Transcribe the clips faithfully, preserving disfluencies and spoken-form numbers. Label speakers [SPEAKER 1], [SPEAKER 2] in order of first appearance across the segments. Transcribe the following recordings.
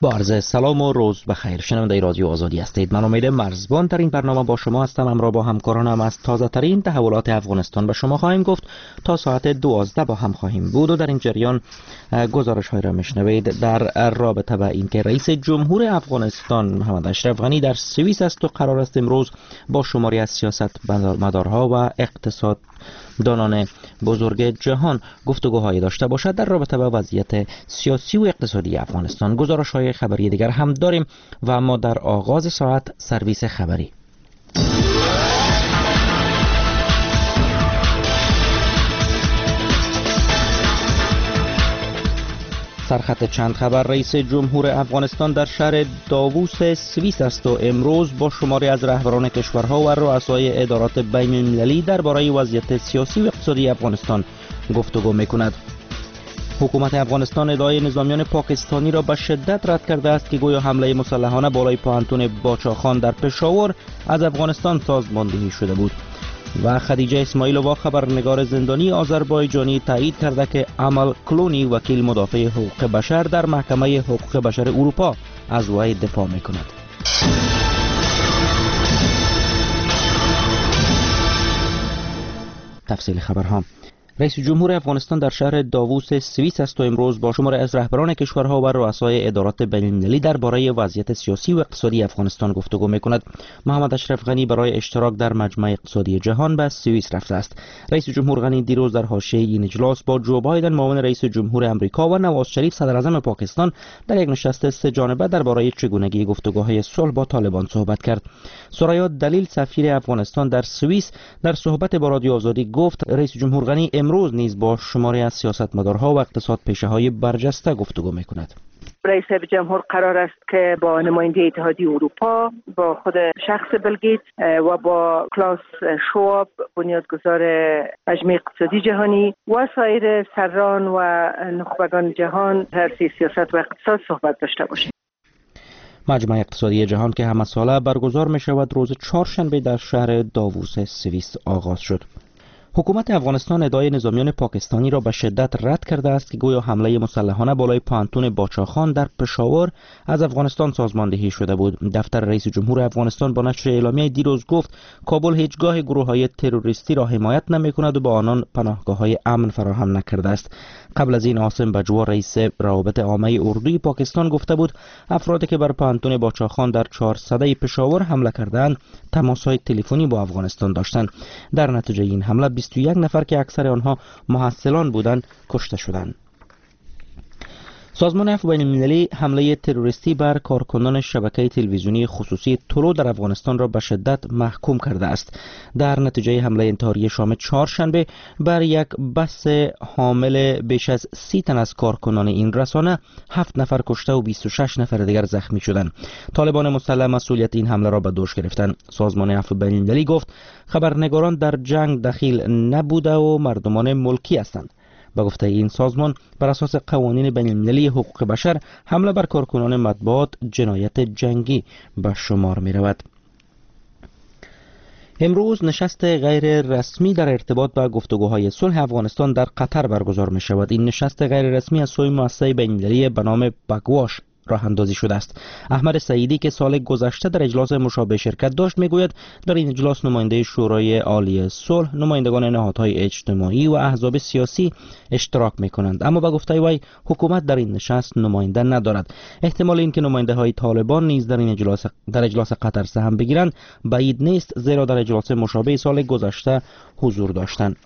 [SPEAKER 1] با عرض سلام و روز بخیر. شنونده رادیو آزادی هستید. من امید مرزبان در این برنامه با شما هستم. همراه با همکارانم از تازه ترین تحولات افغانستان به شما خواهیم گفت. تا ساعت دوازده با هم خواهیم بود و در این جریان گزارش های را میشنوید در رابطه با اینکه رئیس جمهور افغانستان محمد اشرف غنی در سوئیس است و قرار است امروز با شماری از سیاست مدارها و اقتصاد دانان بزرگ جهان گفتگوهایی داشته باشد در رابطه با وضعیت سیاسی و اقتصادی افغانستان. گزارش های خبری دیگر هم داریم و اما در آغاز ساعت سرویس خبری. سرخط چند خبر: رئیس جمهور افغانستان در شهر داووس سوئیس است و امروز با شماری از رهبران کشورها و رؤسای ادارات بین المللی درباره وضعیت سیاسی و اقتصادی افغانستان گفتگو می‌کند. حکومت افغانستان ادعای نظامیان پاکستانی را به شدت رد کرده است که گویا حمله مسلحانه بالای پانتون باچاخان در پشاور از افغانستان سازماندهی شده بود. و خدیجه اسماعیلووا خبرنگار زندانی آذربایجانی تایید کرده که امل کلونی وکیل مدافع حقوق بشر در محکمه حقوق بشر اروپا از وی دفاع می‌کند. تفصیل خبرها: رئیس جمهور افغانستان در شهر داووس سوئیس است و امروز با شماری از رهبران کشورها و رؤسای ادارات بین‌المللی درباره وضعیت سیاسی و اقتصادی افغانستان گفتگو می‌کند. محمد اشرف غنی برای اشتراک در مجمع اقتصادی جهان به سوئیس رفته است. رئیس جمهور غنی دیروز در حاشیه این اجلاس با جو بایدن معاون رئیس جمهور آمریکا و نواز شریف صدر اعظم پاکستان در یک نشست سه جانبه درباره چگونگی گفتگوهای صلح با طالبان صحبت کرد. سریا دلیل سفیر افغانستان در سوئیس در صحبت با رادیو آزادی گفت رئیس جمهور غنی امروز نیز با شماری از سیاستمدارها و اقتصاد پیشه‌های برجسته گفتگو می‌کند.
[SPEAKER 2] رئیس جمهور قرار است که با نماینده اتحادیه اروپا، با خود شخص بیل گیتس و با کلاس شواب بنیادگذار مجمع اقتصادی جهانی و سایر سران و نخبگان جهان در سیاست و اقتصاد صحبت داشته باشیم.
[SPEAKER 1] مجمع اقتصادی جهان که همه ساله برگزار می شود روز چهارشنبه در شهر داووس سوئیس آغاز شد. حکومت افغانستان ادعای نظامیان پاکستانی را به شدت رد کرده است که گویا حمله مسلحانه بالای پانتون باچاخان در پشاور از افغانستان سازماندهی شده بود. دفتر رئیس جمهور افغانستان با نشر اعلامیه دیروز گفت کابل هیچگاه گروه‌های تروریستی را حمایت نمی‌کند و با آنان پناهگاه‌های امن فراهم نکرده است. قبل از این عاصم بجوا رئیس روابط عامه اردوی پاکستان گفته بود افرادی که بر پانتون باچاخان در چهارصده پشاور حمله کردند تماس‌های تلفنی با افغانستان داشتند. در نتیجه این حمله بیست و یک نفر که اکثر آنها محصلان بودند کشته شدند. سازمان عفو بین المللی حمله تروریستی بر کارکنان شبکه تلویزیونی خصوصی تولو در افغانستان را به شدت محکوم کرده است. در نتیجه حمله انتحاری شام چهارشنبه بر یک بس حامل بیش از سی تن از کارکنان این رسانه هفت نفر کشته و بیست و شش نفر دیگر زخمی شدند. طالبان مسلح مسئولیت این حمله را به دوش گرفتند. سازمان عفو بین المللی گفت خبرنگاران در جنگ دخیل نبوده و مردمان ملکی هستند. با گفته این سازمان بر اساس قوانین بین المللی حقوق بشر حمله بر کارکنان مطبوعات جنایت جنگی به شمار می رود. امروز نشست غیر رسمی در ارتباط با گفتگوهای صلح افغانستان در قطر برگزار می شود. این نشست غیر رسمی از سوی مؤسسه بین المللی به نام باکواش راه اندازی شده است. احمد سعیدی که سال گذشته در اجلاس مشابه شرکت داشت میگوید در این اجلاس نماینده شورای عالی صلح، نمایندگان نهادهای اجتماعی و احزاب سیاسی اشتراک میکنند، اما به گفته وی حکومت در این نشست نماینده ندارد. احتمال اینکه نماینده های طالبان نیز در این اجلاس در اجلاس قطر سهم بگیرند بعید نیست، زیرا در اجلاس مشابه سال گذشته حضور داشتند.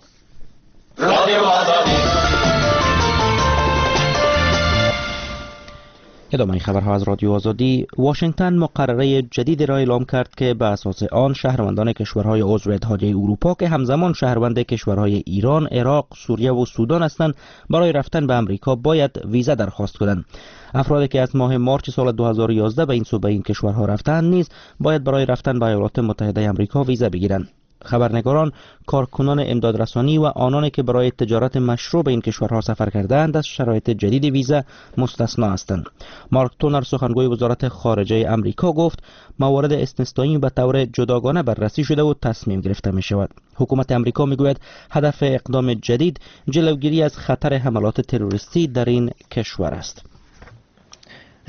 [SPEAKER 1] ادامه خبرها از رادیو آزادی. واشنگتن مقرره جدید را اعلام کرد که به اساس آن شهروندان کشورهای عضو اتحادیه اروپا که همزمان شهروند کشورهای ایران، عراق، سوریه و سودان هستند برای رفتن به امریکا باید ویزا درخواست کنند. افرادی که از ماه مارچ سال دو هزار و یازده به این سو به این کشورها رفتند نیز باید برای رفتن به ایالات متحده آمریکا ویزا بگیرند. خبرنگاران، کارکنان امدادرسانی و آنانی که برای تجارت مشروع به این کشورها سفر کرده‌اند از شرایط جدید ویزا مستثنا هستند. مارک تونر سخنگوی وزارت خارجه آمریکا گفت موارد استثنایی به طور جداگانه بررسی شده و تصمیم گرفته می شود. حکومت آمریکا می گوید هدف اقدام جدید جلوگیری از خطر حملات تروریستی در این کشور است.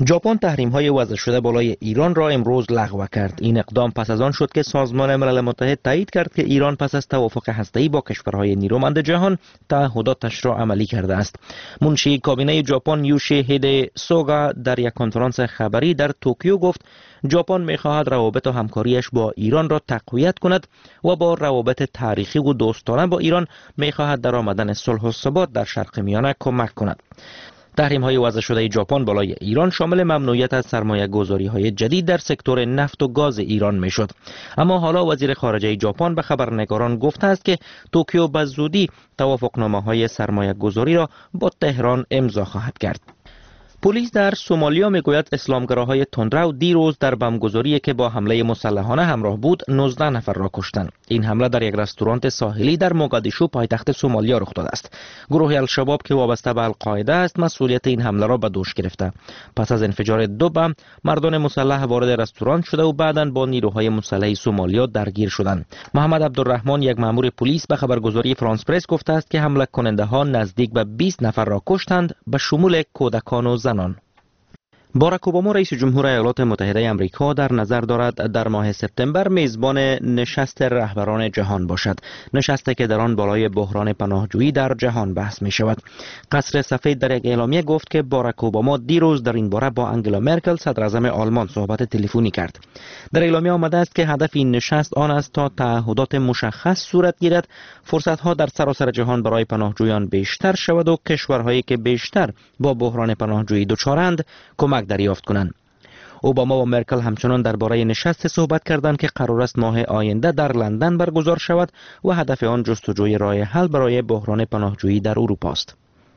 [SPEAKER 1] ژاپن تحریم‌های وضع شده بالای ایران را امروز لغو کرد. این اقدام پس از آن شد که سازمان ملل متحد تایید کرد که ایران پس از توافق هسته‌ای با کشورهای نیرومند جهان تعهداتش را عملی کرده است. منشی کابینه ژاپن یوشیهیده سوگا در یک کنفرانس خبری در توکیو گفت ژاپن می‌خواهد روابط و همکاریش با ایران را تقویت کند و با روابط تاریخی و دوستانه با ایران می‌خواهد در آمدن صلح و ثبات در شرق میانه کمک کند. تحریم های وضع شده ژاپن بالای ایران شامل ممنوعیت از سرمایه گذاری های جدید در سکتور نفت و گاز ایران می شد. اما حالا وزیر خارجه ژاپن به خبرنگاران گفته است که توکیو به زودی توافقنامه های سرمایه گذاری را با تهران امضا خواهد کرد. پلیس در سومالیا میگوید اسلامگراهای تندرو دیروز در بمبگذاری که با حمله مسلحانه همراه بود نوزده نفر را کشتند. این حمله در یک رستوران ساحلی در موگادیشو پایتخت سومالیا رخ داده است. گروه الشباب که وابسته به القاعده است مسئولیت این حمله را به دوش گرفته. پس از انفجار دو بم مردان مسلح وارد رستوران شده و بعداً با نیروهای مسلح سومالیا درگیر شدند. محمد عبدالرحمن یک مأمور پلیس به خبرگزاری فرانس پرس گفته است که حمله کننده ها نزدیک به بیست نفر را کشتند به شمول کودکان و زنان. باراک اوباما رئیس جمهور ایالات متحده آمریکا در نظر دارد در ماه سپتامبر میزبان نشست رهبران جهان باشد. نشستی که در آن بالای بحران پناهجویی در جهان بحث می شود. قصر سفید در یک اعلامیه گفت که باراک اوباما دیروز در این باره با انگلا مرکل صدر اعظم آلمان صحبت تلفنی کرد. در اعلامیه آمده است که هدف این نشست آن است تا تعهدات مشخص صورت گیرد، فرصت‌ها در سراسر جهان برای پناهجویان بیشتر شود و کشورهایی که بیشتر با بحران پناهجویی دچارند کمک دریافت کنند. اوباما و مرکل همچنان درباره نشست صحبت کردند که قرار است ماه آینده در لندن برگزار شود و هدف آن جستجوی راه حل برای بحران پناهجویی در اروپا است.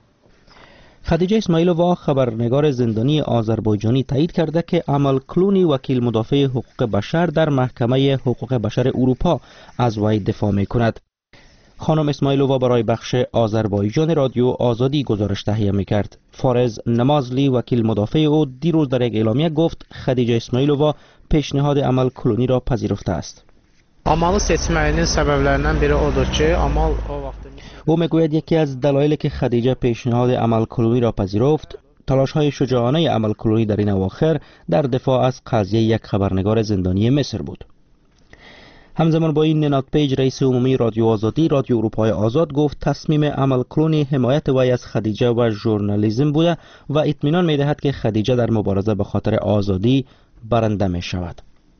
[SPEAKER 1] خدیجه اسماعیلووا خبرنگار زندانی آذربایجانی تایید کرده که امل کلونی وکیل مدافع حقوق بشر در محکمه حقوق بشر اروپا از وی دفاع می کند. خانم اسماعیلووا برای بخش آذربایجان رادیو آزادی گزارش تهیه می‌کرد. فارز نمازلی وکیل مدافع او دیروز در یک اعلامیه گفت خدیجه اسماعیلووا پیشنهاد امل کلونی را پذیرفته است.
[SPEAKER 3] Amalı seçməyinin səbəblərindən biri odur ki, Amal o vaxt
[SPEAKER 1] او میگوید یکی از دلایلی که خدیجه پیشنهاد امل کلونی را پذیرفت تلاش‌های شجاعانه امل کلونی در این اواخر در دفاع از قضیه یک خبرنگار زندانی مصر بود. همزمان با این ننات پیج رئیس عمومی رادیو آزادی رادیو اروپای آزاد گفت تصمیم امل کلونی حمایت وی از خدیجه و ژورنالیسم بوده و اطمینان می‌دهد که خدیجه در مبارزه به خاطر آزادی برنده می شود.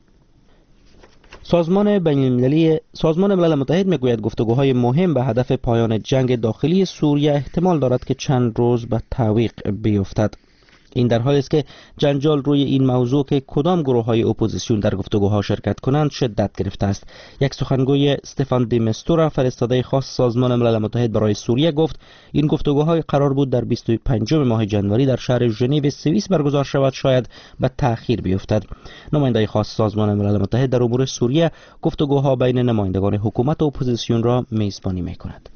[SPEAKER 1] سازمان بین‌المللی سازمان ملل متحد میگوید گفتگوهای مهم به هدف پایان جنگ داخلی سوریه احتمال دارد که چند روز به تعویق بیفتد. این در حالی است که جنجال روی این موضوع که کدام گروه‌های اپوزیسیون در گفتگوها شرکت کنند شدت گرفته است. یک سخنگوی استفان دی مستورا فرستاده خاص سازمان ملل متحد برای سوریه گفت این گفتگوهای قرار بود در بیست و پنجم ماه جنوری در شهر ژنو سوئیس برگزار شود، شاید به تأخیر بیفتد. نماینده خاص سازمان ملل متحد در امور سوریه گفتگوها بین نمایندگان حکومت و اپوزیسیون را میزبانی می‌کند.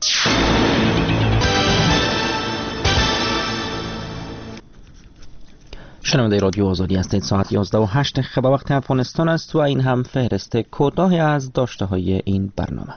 [SPEAKER 1] شنونده رادیو آزادی هستید. ساعت یازده و هشت خبر وقت افغانستان است و این هم فهرست کوتاهی از داشته های این برنامه.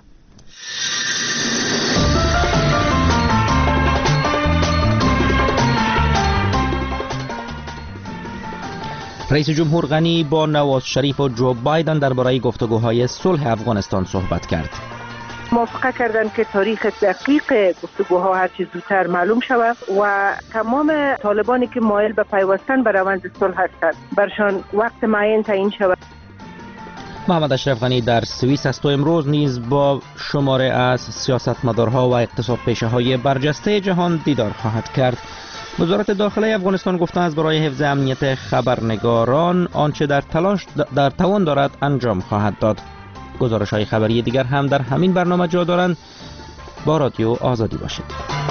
[SPEAKER 1] رئیس جمهور غنی با نواز شریف و جو بایدن درباره گفتگوهای صلح افغانستان صحبت کرد.
[SPEAKER 2] موافقه کردند که تاریخ دقیق گفتگوها هر چه زودتر معلوم شود و تمام طالبانی که مایل به پیوستن به روند صلح هستند برشان وقت معین تعیین شود.
[SPEAKER 1] محمد اشرف غنی در سوئیس است و امروز نیز با شماره از سیاستمدارها و اقتصاد پیشه های برجسته جهان دیدار خواهد کرد. وزارت داخله افغانستان گفته است برای حفظ امنیت خبرنگاران آنچه در تلاش در توان دارد انجام خواهد داد. گزارش های خبری دیگر هم در همین برنامه جا دارند. با رادیو آزادی باشید.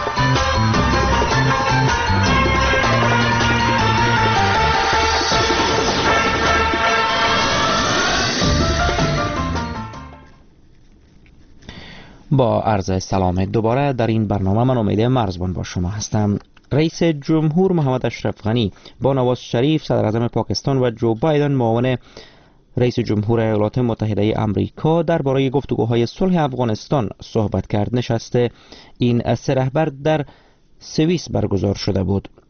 [SPEAKER 1] با عرض سلام دوباره در این برنامه من امید مرزبان با شما هستم. رئیس جمهور محمد اشرف غنی با نواز شریف صدر اعظم پاکستان و جو بایدن معاون رئیس جمهور ایالات متحده آمریکا درباره گفتگوهای صلح افغانستان صحبت کرد. نشست این سه رهبر در سوئیس برگزار شده بود.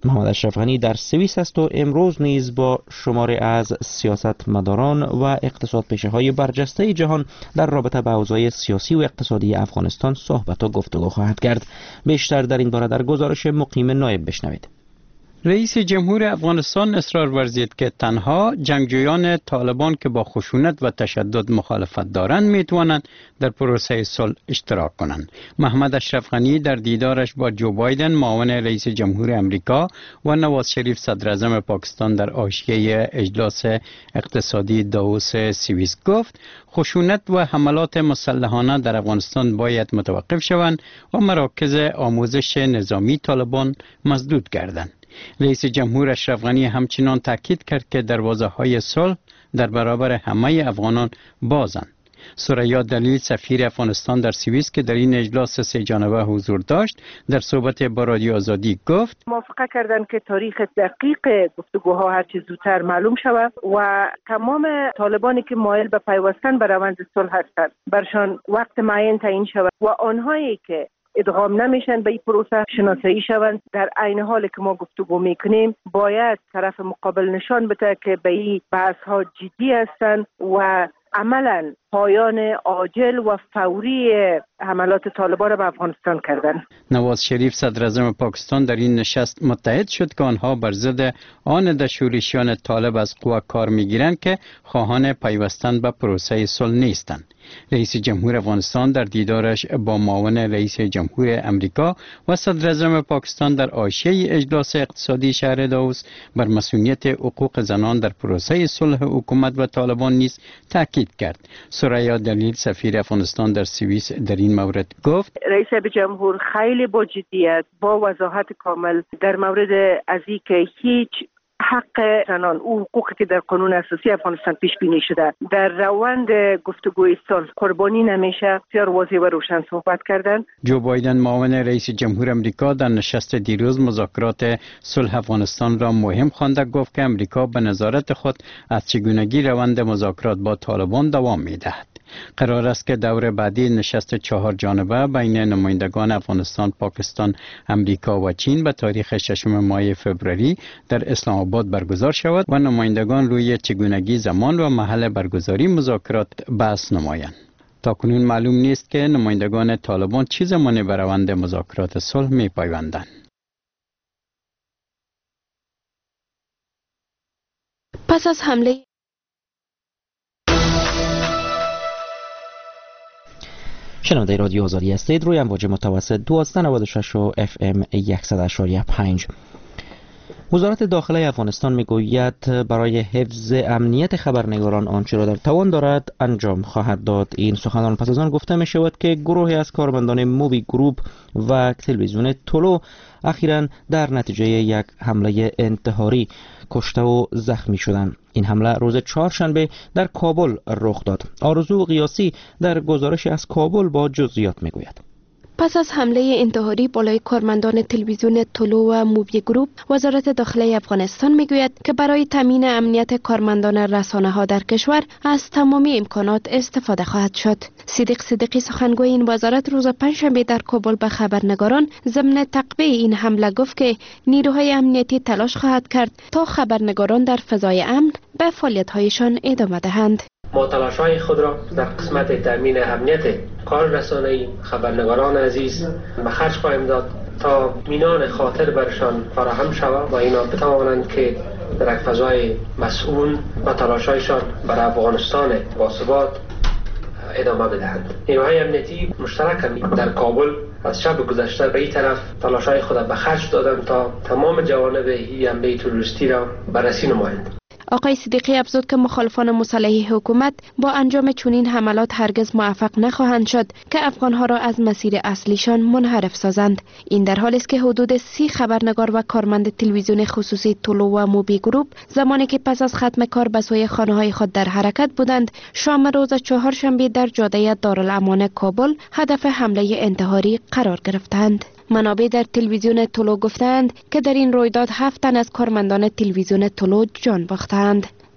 [SPEAKER 1] محمد اشرف غنی در سوئیس است و امروز نیز با شماری از سیاستمداران و اقتصاد پیشه های برجسته جهان در رابطه با اوضاع سیاسی و اقتصادی افغانستان صحبت و گفتگو خواهد کرد. بیشتر در این باره در گزارش مقیم نایب بشنوید.
[SPEAKER 4] رئیس جمهور افغانستان اصرار ورزید که تنها جنگجویان طالبان که با خشونت و تشدد مخالفت دارند میتوانند در پروسه صلح اشتراک کنند. محمد اشرف غنی در دیدارش با جو بایدن معاون رئیس جمهور امریکا و نواز شریف صدر اعظم پاکستان در حاشیه اجلاس اقتصادی داووس سوئیس گفت خشونت و حملات مسلحانه در افغانستان باید متوقف شوند و مراکز آموزش نظامی طالبان مسدود گردند. رئیس جمهور اشرف غنی همچنان تاکید کرد که دروازه‌های صلح در برابر همه افغانان بازند. ثریا دلیل سفیر افغانستان در سوئیس که در این اجلاس سه جانبه حضور داشت در صحبت با رادیو آزادی گفت
[SPEAKER 2] موافقه کردند که تاریخ دقیق گفتگوها هرچه زودتر معلوم شود و تمام طالبانی که مایل به پیوستن به روند صلح هستند برشان وقت معین تعیین شود و آنهایی که ادغام نمیشن به این پروسه شناسایی شوند. در عین حال که ما گفتگو میکنیم باید طرف مقابل نشان بده که به این بحث ها جدی هستند و عملا پایان عاجل و فوری حملات طالبان را به افغانستان کردند.
[SPEAKER 4] نواز شریف صدر اعظم پاکستان در این نشست متحد شد که آنها بر ضد آن دشوریشیان طالب از قوا کار میگیرند که خواهان پیوستن به پروسه صلح نیستند. رئیس جمهور افغانستان در دیدارش با معاون رئیس جمهور امریکا و صدر اعظم پاکستان در حاشیه اجلاس اقتصادی شهر داووس بر مسئولیت حقوق زنان در پروسه صلح حکومت و طالبان نیز تاکید کرد. ثریا دلیل سفیر افغانستان در سوئیس در این مورد گفت
[SPEAKER 2] رئیس جمهور خیلی با جدیت با وضاحت کامل در مورد از اینکه هیچ حق زنان او حقوقی که در قانون اساسی افغانستان پیش بینی شده در روند گفتگوی صلح قربانی نمیشه بسیار واضح و روشن صحبت کردن.
[SPEAKER 4] جو بایدن معاون رئیس جمهور امریکا در نشست دیروز مذاکرات صلح افغانستان را مهم خوانده گفت که امریکا به نظارت خود از چگونگی روند مذاکرات با طالبان دوام میدهد. قرار است که دور بعدی نشست چهار جانبه بین نمایندگان افغانستان، پاکستان، امریکا و چین به تاریخ ششم ماه فوریه در اسلام آباد برگزار شود و نمایندگان روی چگونگی زمان و محل برگزاری مذاکرات بحث نمایند. تاکنون معلوم نیست که نمایندگان طالبان چه زمانی به روند مذاکرات صلح می پیوندند.
[SPEAKER 5] پس از حمله
[SPEAKER 1] شنونده رادیو آزادی هستید روی امواج متوسط دویست و نود و شش و اف ام صد و پنج. وزارت داخله افغانستان میگوید برای حفظ امنیت خبرنگاران آنچه را در توان دارد انجام خواهد داد. این سخنان پس از آن گفته می شود که گروهی از کارمندان مووی گروپ و تلویزیون تولو اخیراً در نتیجه یک حمله انتحاری کشته و زخمی شدند. این حمله روز چهارشنبه در کابل رخ داد. آرزو قیاسی در گزارش از کابل با جزئیات میگوید.
[SPEAKER 5] پس از حمله انتحاری بالای کارمندان تلویزیون تولو و مووی گروپ، وزارت داخله افغانستان میگوید که برای تامین امنیت کارمندان رسانه ها در کشور از تمامی امکانات استفاده خواهد شد. صدیق صدیقی سخنگوی این وزارت روز پنجشنبه در کابل به خبرنگاران ضمن تقویه این حمله گفت که نیروهای امنیتی تلاش خواهد کرد تا خبرنگاران در فضای امن به فعالیت‌هایشان ادامه دهند.
[SPEAKER 6] ما تلاش‌های خود را در قسمت تامین امنیت کار رسانه‌ای خبرنگاران عزیز به خرج خواهیم داد تا مینان خاطر برشان فراهم شود و اینا بتوانند که در یک فضای مسئول و تلاش‌هایشان برای افغانستان باثبات ادامه بدهند. نیروهای امنیتی مشترکاً در کابل از شب گذشته به این طرف تلاش‌های خود به خرج دادند تا تمام جوانب این حمله تروریستی را بررسی نمایند.
[SPEAKER 5] آقای صدیقی افزود که مخالفان مسلح حکومت با انجام چنین حملات هرگز موفق نخواهند شد که افغانها را از مسیر اصلیشان منحرف سازند. این در حالی است که حدود سی خبرنگار و کارمند تلویزیون خصوصی تولو و موبی گروپ زمانی که پس از ختم کار به سوی خانه‌های خود در حرکت بودند، شام روز چهارشنبه در جاده دارالامان کابل هدف حمله انتحاری قرار گرفتند. منابع در تلویزیون تولو گفتند که در این رویداد هفت تن از کارمندان تلویزیون تولو جان باختند.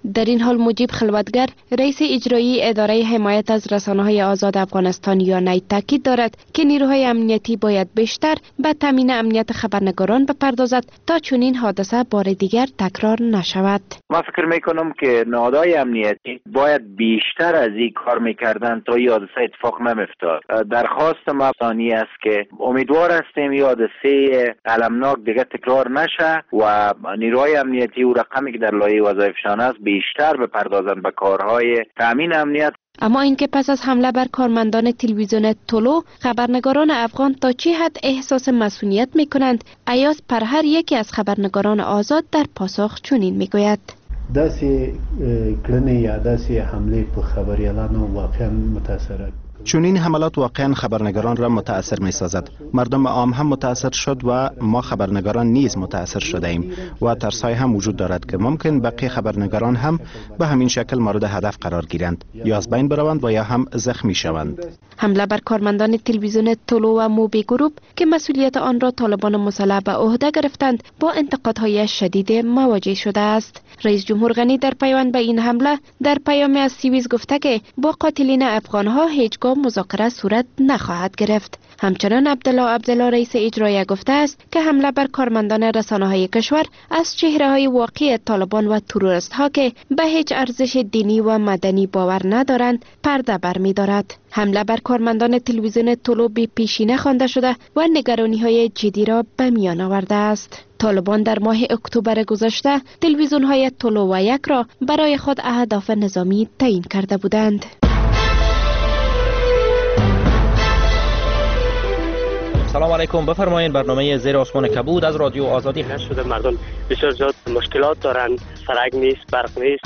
[SPEAKER 5] در این حال مجیب خلوتگر رئیس اجرایی اداره حمایت از رسانه‌های آزاد افغانستان یا نیت تاکید دارد که نیروهای امنیتی باید بیشتر به تامین امنیت خبرنگاران بپردازد تا چنین حادثه بار دیگر تکرار نشود.
[SPEAKER 7] ما فکر میکنم که نهادهای امنیتی باید بیشتر از این کار میکردن تا این حادثه اتفاق نمیفتاد. درخواست ما ثانی است که امیدوار هستیم این حادثه المناک دیگه تکرار نشه و نیروهای امنیتی و رقمی که در لایحه وظایفشان است بیشتر بپردازن به کارهای تامین امنیت.
[SPEAKER 5] اما اینکه پس از حمله بر کارمندان تلویزیون طلوع خبرنگاران افغان تا چه حد احساس مسئولیت میکنند، ایاز پرهر یکی از خبرنگاران آزاد در پاسخ چنین میگوید:
[SPEAKER 8] داسې کړنې یا داسې حمله په خبریالانو واقعا متاثره.
[SPEAKER 9] چون این حملات واقعا خبرنگاران را متاثر می سازد. مردم عام هم متاثر شد و ما خبرنگاران نیز متاثر شده ایم و ترسای هم وجود دارد که ممکن بقیه خبرنگاران هم به همین شکل مورد هدف قرار گیرند یا از بین بروند و یا هم زخمی شوند.
[SPEAKER 5] حمله بر کارمندان تلویزیون طلوع و موبی گروپ که مسئولیت آن را طالبان مسلح به عهده گرفتند با انتقادهای شدید مواجه شده است. رئیس جمهور غنی در پیوند به این حمله در پیامی از سوئیس گفته که با قاتلین افغانها هیچگاه مذاکره صورت نخواهد گرفت. همچنان عبدالله عبدالله رئیس اجرایی گفته است که حمله بر کارمندان رسانه‌های کشور از چهره‌های واقعی طالبان و تروریست ها که به هیچ ارزش دینی و مدنی باور ندارند پرده برمی‌دارد. حمله بر کارمندان تلویزیون طلوع بی پیشینه خوانده شده و نگرانی‌های جدی را به میان آورده است. طالبان در ماه اکتبر گذشته تلویزیون‌های طلوع و یک را برای خود اهداف نظامی تعیین کرده بودند.
[SPEAKER 1] سلام علیکم، بفرمایید. برنامه زیر آسمان کبود از رادیو آزادی
[SPEAKER 10] هست. شده مردم بسیار زیاد مشکلات دارند، سرک نیست، برق نیست.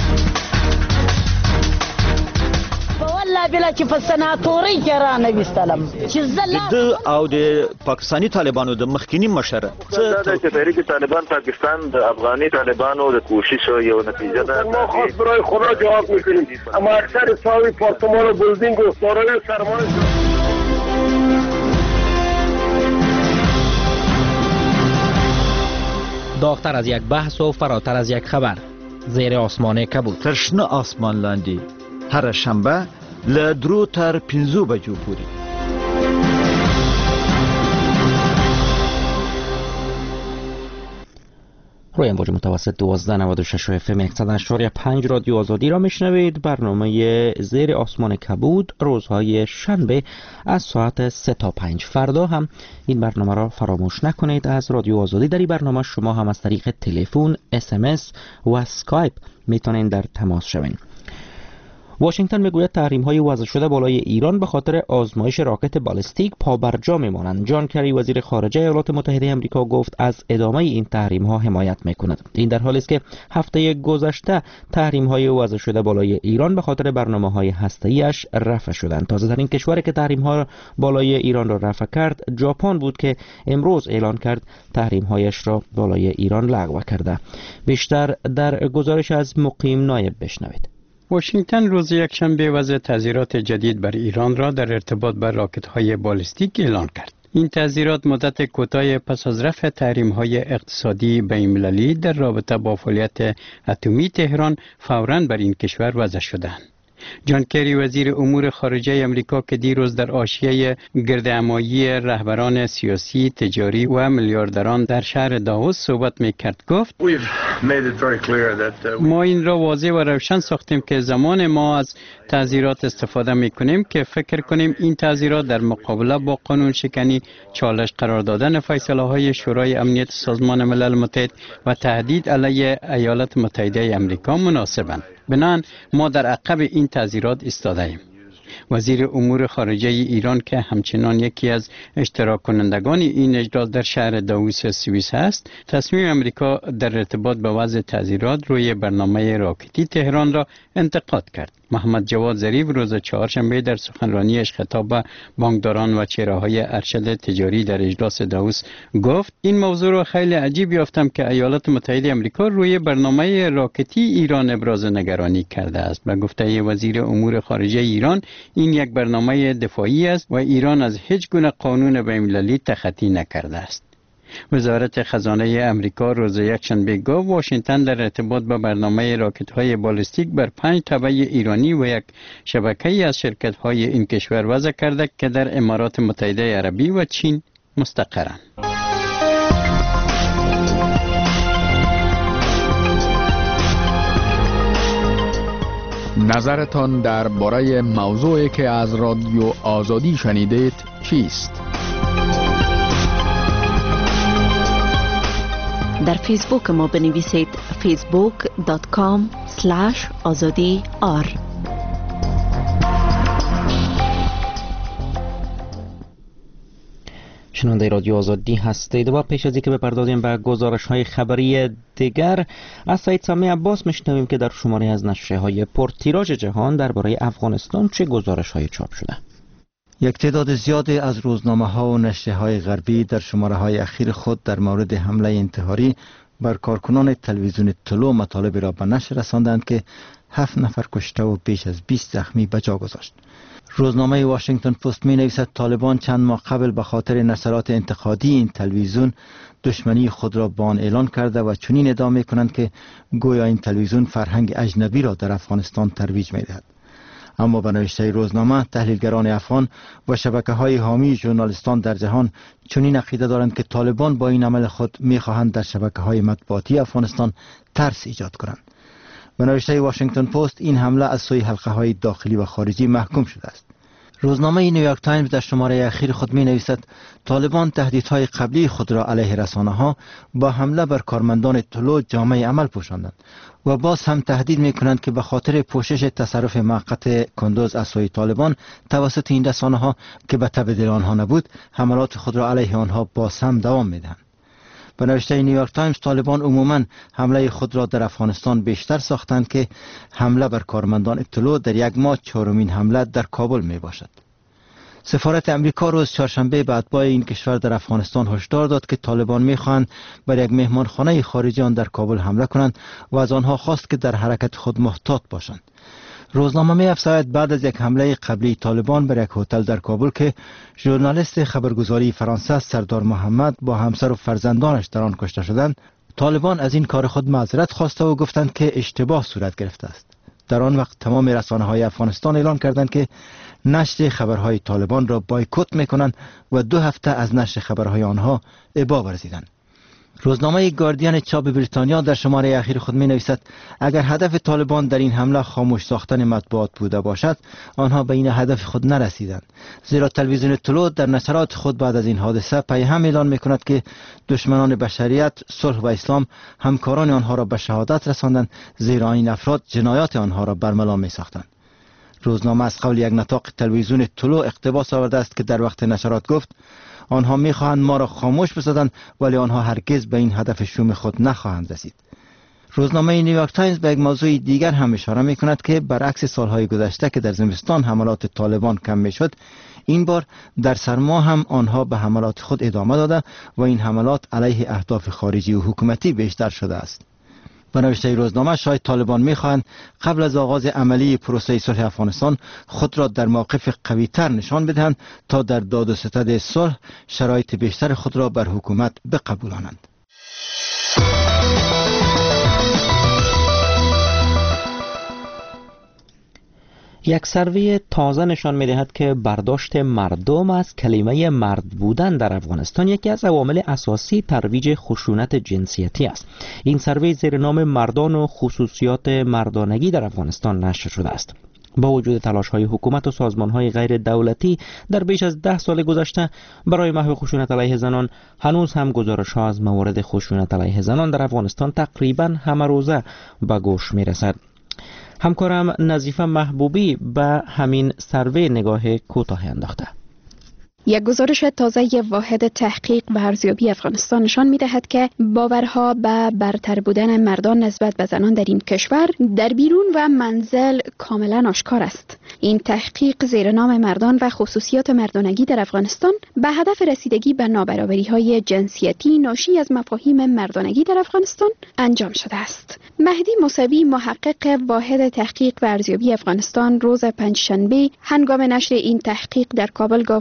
[SPEAKER 11] والله بلا چې په سناتوري کې را نویستلم چې زله
[SPEAKER 12] د او د پاکستانی طالبانو د مخکینی مشر
[SPEAKER 13] د تحریک طالبان پاکستان د افغاني طالبانو د کوشش یو نتیجه ده.
[SPEAKER 14] ما خاص برای خدا جواب میکنیم، اما اکثر ساوی پارتمان و بلدینگ و دارای سرمایه
[SPEAKER 1] داغتر از یک بحث و فراتر از یک خبر. زیر آسمان کبود.
[SPEAKER 12] ترشنه آسمان لاندی هر شنبه له درو تر پنځو بجو پورې.
[SPEAKER 1] روی امواج متوسط دوازده نود و شش اف ام صد و هشت و پنج رادیو آزادی را میشنوید. برنامه زیر آسمان کبود روزهای شنبه از ساعت سه تا پنج. فردا هم این برنامه را فراموش نکنید. از رادیو آزادی در این برنامه شما هم از طریق تلفن، اس ام اس و اسکایپ میتونید در تماس شوید. واشنگتن میگوید تحریم‌های وضع شده بالای ایران به خاطر آزمایش راکت بالستیک پابرجا میمانند. جان کری وزیر خارجه ایالات متحده آمریکا گفت از ادامه این تحریم‌ها حمایت میکند. این در حالی است که هفته گذشته تحریم‌های وضع شده بالای ایران به خاطر برنامه‌های هسته‌ایش رفع شدند. تازه‌ترین کشوری که تحریم‌ها بالای ایران را رفع کرد ژاپن بود که امروز اعلان کرد تحریم‌هایش را بالای ایران لغو کرده. بیشتر در گزارش از مقیم نایب بشنوید.
[SPEAKER 4] واشنگتن روز یکشنبه وضع تعزیرات جدید بر ایران را در ارتباط با راکت‌های بالستیک اعلان کرد. این تعزیرات مدت کوتاه پس از رفع تحریم‌های اقتصادی بین‌المللی در رابطه با فعالیت اتمی تهران فوراً بر این کشور وضع شدند. جان کری وزیر امور خارجه امریکا که دیروز در حاشیه گردهمایی رهبران سیاسی، تجاری و میلیاردران در شهر داووس صحبت میکرد گفت ما این را واضح و روشن ساختیم که زمان ما از تعزیرات استفاده میکنیم که فکر کنیم این تعزیرات در مقابله با قانون شکنی، چالش قرار دادن فیصله های شورای امنیت سازمان ملل متحد و تهدید علیه ایالات متحده امریکا مناسبند. بنابراین ما در عقب این تعزیرات ایستاده‌ایم. وزیر امور خارجه ایران که همچنان یکی از اشتراک کنندگان این اجلاس در شهر داووس سوئیس است، تصمیم امریکا در ارتباط به وضع تعزیرات روی برنامه راکتی تهران را انتقاد کرد. محمد جواد ظریف روز چهارشنبه در سخنرانیش خطاب به بانکداران و چهره‌های ارشد تجاری در اجلاس داووس گفت این موضوع را خیلی عجیب یافتم که ایالات متحده آمریکا روی برنامه راکتی ایران ابراز نگرانی کرده است. به گفته وزیر امور خارجه ایران این یک برنامه دفاعی است و ایران از هیچ گونه قانون بین‌المللی تخطی نکرده است. وزارت خزانه امریکا روز یکشنبه گفت واشنگتن در ارتباط با برنامه راکت‌های بالستیک بر پنج تبع ایرانی و یک شبکه‌ای از شرکت‌های این کشور وضع کرده که در امارات متحده عربی و چین مستقرند.
[SPEAKER 15] نظرتان درباره موضوعی که از رادیو آزادی شنیدید چیست؟
[SPEAKER 16] در فیسبوک ما بنویسید فیسبوک دات کام اسلش آزادی آر.
[SPEAKER 1] شنونده رادیو آزادی هستید و پیش از اینکه بپردازیم به گزارش های خبری دیگر از سید سامی عباس میشنویم که در شماره از نشریه های پرتیراژ جهان درباره افغانستان چه گزارش های چاپ شده.
[SPEAKER 17] یک تعداد زیادی از روزنامه ها و نشریه های غربی در شماره های اخیر خود در مورد حمله انتحاری بر کارکنان تلویزیون طلوع مطالب را به نشر رساندند که هفت نفر کشته و بیش از بیست زخمی به جا گذاشت. روزنامه واشنگتن پست می نویسد طالبان چند ماه قبل به خاطر نشرات انتقادی این تلویزیون دشمنی خود را با آن اعلان کرده و چنین ادعا می کنند که گویا این تلویزیون فرهنگ اجنبی را در افغانستان ترویج می دهد. اما به نوشته روزنامه تحلیلگران افغان و شبکه های حامی ژورنالیستان در جهان چنین عقیده دارند که طالبان با این عمل خود می خواهند در شبکه های مطبوعاتی افغانستان ترس ایجاد کنند. به نوشته واشنگتن پست این حمله از سوی حلقه های داخلی و خارجی محکوم شده است. روزنامه نیویورک تایمز در شماره اخیر خود می نویسد طالبان تهدیدهای قبلی خود را علیه رسانه ها با حمله بر کارمندان طلوع جامعه عمل پوشاندند و باز هم تهدید می کنند که به خاطر پوشش تصرف موقت کندوز از سوی طالبان توسط این رسانه ها که به تبع دل آنها نبود حملات خود را علیه آنها باز هم دوام می دهند. به نوشته نیویورک تایمز طالبان عموما حمله خود را در افغانستان بیشتر ساختند که حمله بر کارمندان طلوع در یک ماه چهارمین حمله در کابل می باشد. سفارت امریکا روز چهارشنبه به اتباع این کشور در افغانستان هشدار داد که طالبان می‌خواهند بر یک مهمانخانه خارجی آن در کابل حمله کنند و از آنها خواست که در حرکت خود محتاط باشند. روزنامه می‌افزاید بعد از یک حمله قبلی طالبان بر یک هتل در کابل که ژورنالیست خبرگزاری فرانسه سردار محمد با همسر و فرزندانش در آن کشته شدند، طالبان از این کار خود معذرت خواسته و گفتند که اشتباه صورت گرفته است. در آن وقت تمام رسانه‌های افغانستان اعلان کردند که نشر خبرهای طالبان را بایکوت می‌کنند و دو هفته از نشر خبرهای آنها ابا ورزیدند. روزنامه گاردین چاپ بریتانیا در شماره اخیر خود می نویسد اگر هدف طالبان در این حمله خاموش ساختن مطبوعات بوده باشد آنها به این هدف خود نرسیدند، زیرا تلویزیون طلوع در نشرات خود بعد از این حادثه پیهم اعلان می کند که دشمنان بشریت، صلح و اسلام همکاران آنها را به شهادت رساندند، زیرا این افراد جنایات آنها را برملا می ساختند. روزنامه از قول یک نطاق تلویزیون طلوع اقتباس آورده است که در وقت نشرات گفت آنها می‌خواهند ما را خاموش بسازند ولی آنها هرگز به این هدف شوم خود نخواهند رسید. روزنامه نیویورک تایمز به یک موضوع دیگر هم اشاره می‌کند که برعکس سالهای گذشته که در زمستان حملات طالبان کم می‌شد، این بار در سرما هم آنها به حملات خود ادامه داده و این حملات علیه اهداف خارجی و حکومتی بیشتر شده است. به نوشته روزنامه شاید طالبان می‌خواهند قبل از آغاز عملی پروسه صلح افغانستان خود را در موقف قوی‌تر نشان بدهند تا در داد و ستد صلح شرایط بیشتر خود را بر حکومت بقبولانند.
[SPEAKER 1] یک سروی تازه نشان می‌دهد که برداشت مردم از کلمه مرد بودن در افغانستان یکی از عوامل اساسی ترویج خشونت جنسیتی است. این سروی زیر نام مردان و خصوصیات مردانگی در افغانستان نشر شده است. با وجود تلاش‌های حکومت و سازمان‌های غیر دولتی در بیش از ده سال گذشته برای محو خشونت علیه زنان، هنوز هم گزارش‌ها از موارد خشونت علیه زنان در افغانستان تقریباً همه روزه به گوش می‌رسد. همکارم نظیفه محبوبی به همین سروی نگاه کوتاهی انداخته.
[SPEAKER 18] یک گزارش تازه واحد تحقیق و ارزیابی افغانستان نشان می‌دهد که باورها به برتر بودن مردان نسبت به زنان در این کشور در بیرون و منزل کاملا آشکار است. این تحقیق زیر نام مردان و خصوصیات مردانگی در افغانستان به هدف رسیدگی به نابرابری‌های جنسیتی ناشی از مفاهیم مردانگی در افغانستان انجام شده است. مهدی موسوی محقق واحد تحقیق و ارزیابی افغانستان روز پنجشنبه هنگام نشر این تحقیق در کابل گفت تعریف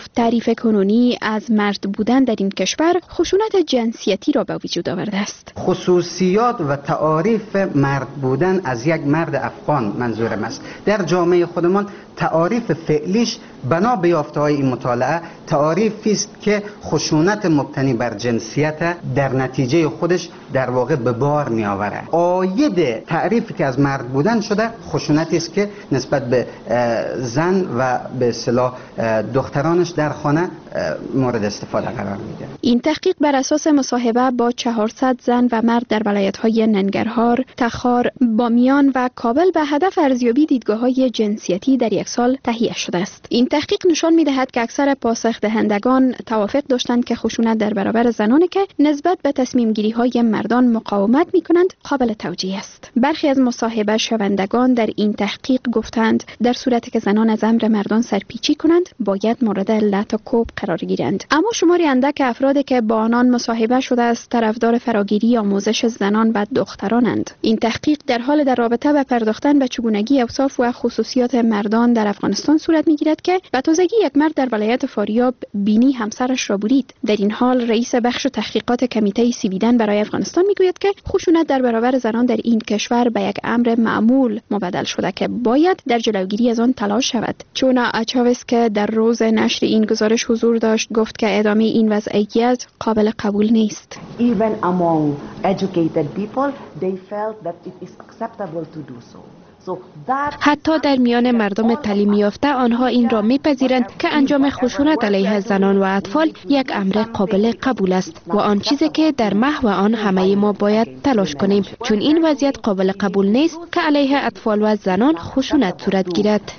[SPEAKER 18] تعریف کنونی از مرد بودن در این کشور خشونت جنسیتی را به وجود آورده است.
[SPEAKER 19] خصوصیات و تعاریف مرد بودن از یک مرد افغان منظورم است. در جامعه خودمان تعاریف فعلیش بنا به یافته‌های این مطالعه تعاریفی است که خشونت مبتنی بر جنسیت در نتیجه خودش در واقع به بار می آورد. عاید تعریفی که از مرد بودن شده خشونتی است که نسبت به زن و به اصطلاح دخترانش در خانه مورد استفاده قرار میده.
[SPEAKER 18] این تحقیق بر اساس مصاحبه با چهارصد زن و مرد در ولایت‌های ننگرهار، تخار، بامیان و کابل به هدف ارزیابی دیدگاه‌های جنسیتی در یک سال تهیه شده است. این تحقیق نشان می‌دهد که اکثر پاسخ دهندگان توافق داشتند که خشونت در برابر زنانی که نسبت به تصمیم‌گیری‌های مردان مقاومت می‌کنند قابل توجیه است. برخی از مصاحبه شوندگان در این تحقیق گفتند در صورتی که زنان از امر مردان سرپیچی کنند باید مورد لط و کوب قرار گیرند. اما شماری اندک افرادی که با آنان مصاحبه شده است طرفدار فراگیری آموزش زنان و دخترانند. این تحقیق در حال در رابطه به پرداختن به چگونگی اوصاف و خصوصیات مردان در افغانستان صورت می‌گیرد که به تازگی یک مرد در ولایت فاریاب بینی همسرش را برید. در این حال رئیس بخش تحقیقات کمیته سیبیدن برای افغانستان میگوید که خشونت در برابر زنان در این کشور به یک امر معمول مبدل شده که باید در جلوگیری از آن تلاش شود. چونا اچاوس که در روز نشر این گزارش حضور داشت گفت که ادامه این وضعیت قابل قبول نیست.
[SPEAKER 20] Even among educated people they felt that it is acceptable to do so.
[SPEAKER 5] حتی در میان مردم تعلیم یافته آنها این را میپذیرند که انجام خشونت علیه زنان و اطفال یک امر قابل قبول است و آن چیزی که در محو آن همه ما باید تلاش کنیم، چون این وضعیت قابل قبول نیست که علیه اطفال و زنان خشونت صورت گیرد.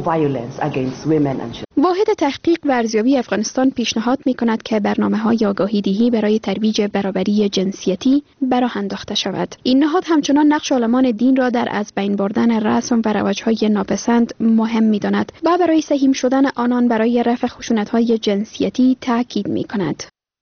[SPEAKER 5] واحد تحقیق و ارزیابی افغانستان پیشنهاد می کند که برنامه‌های آگاهی دهی برای ترویج برابری جنسیتی براه انداخته شود. این نهاد همچنان نقش علمان دین را در از بین بردن رسم و رواج‌های ناپسند مهم می‌داند و برای سهیم شدن آنان برای رفع خشونت‌های جنسیتی تاکید می‌کند.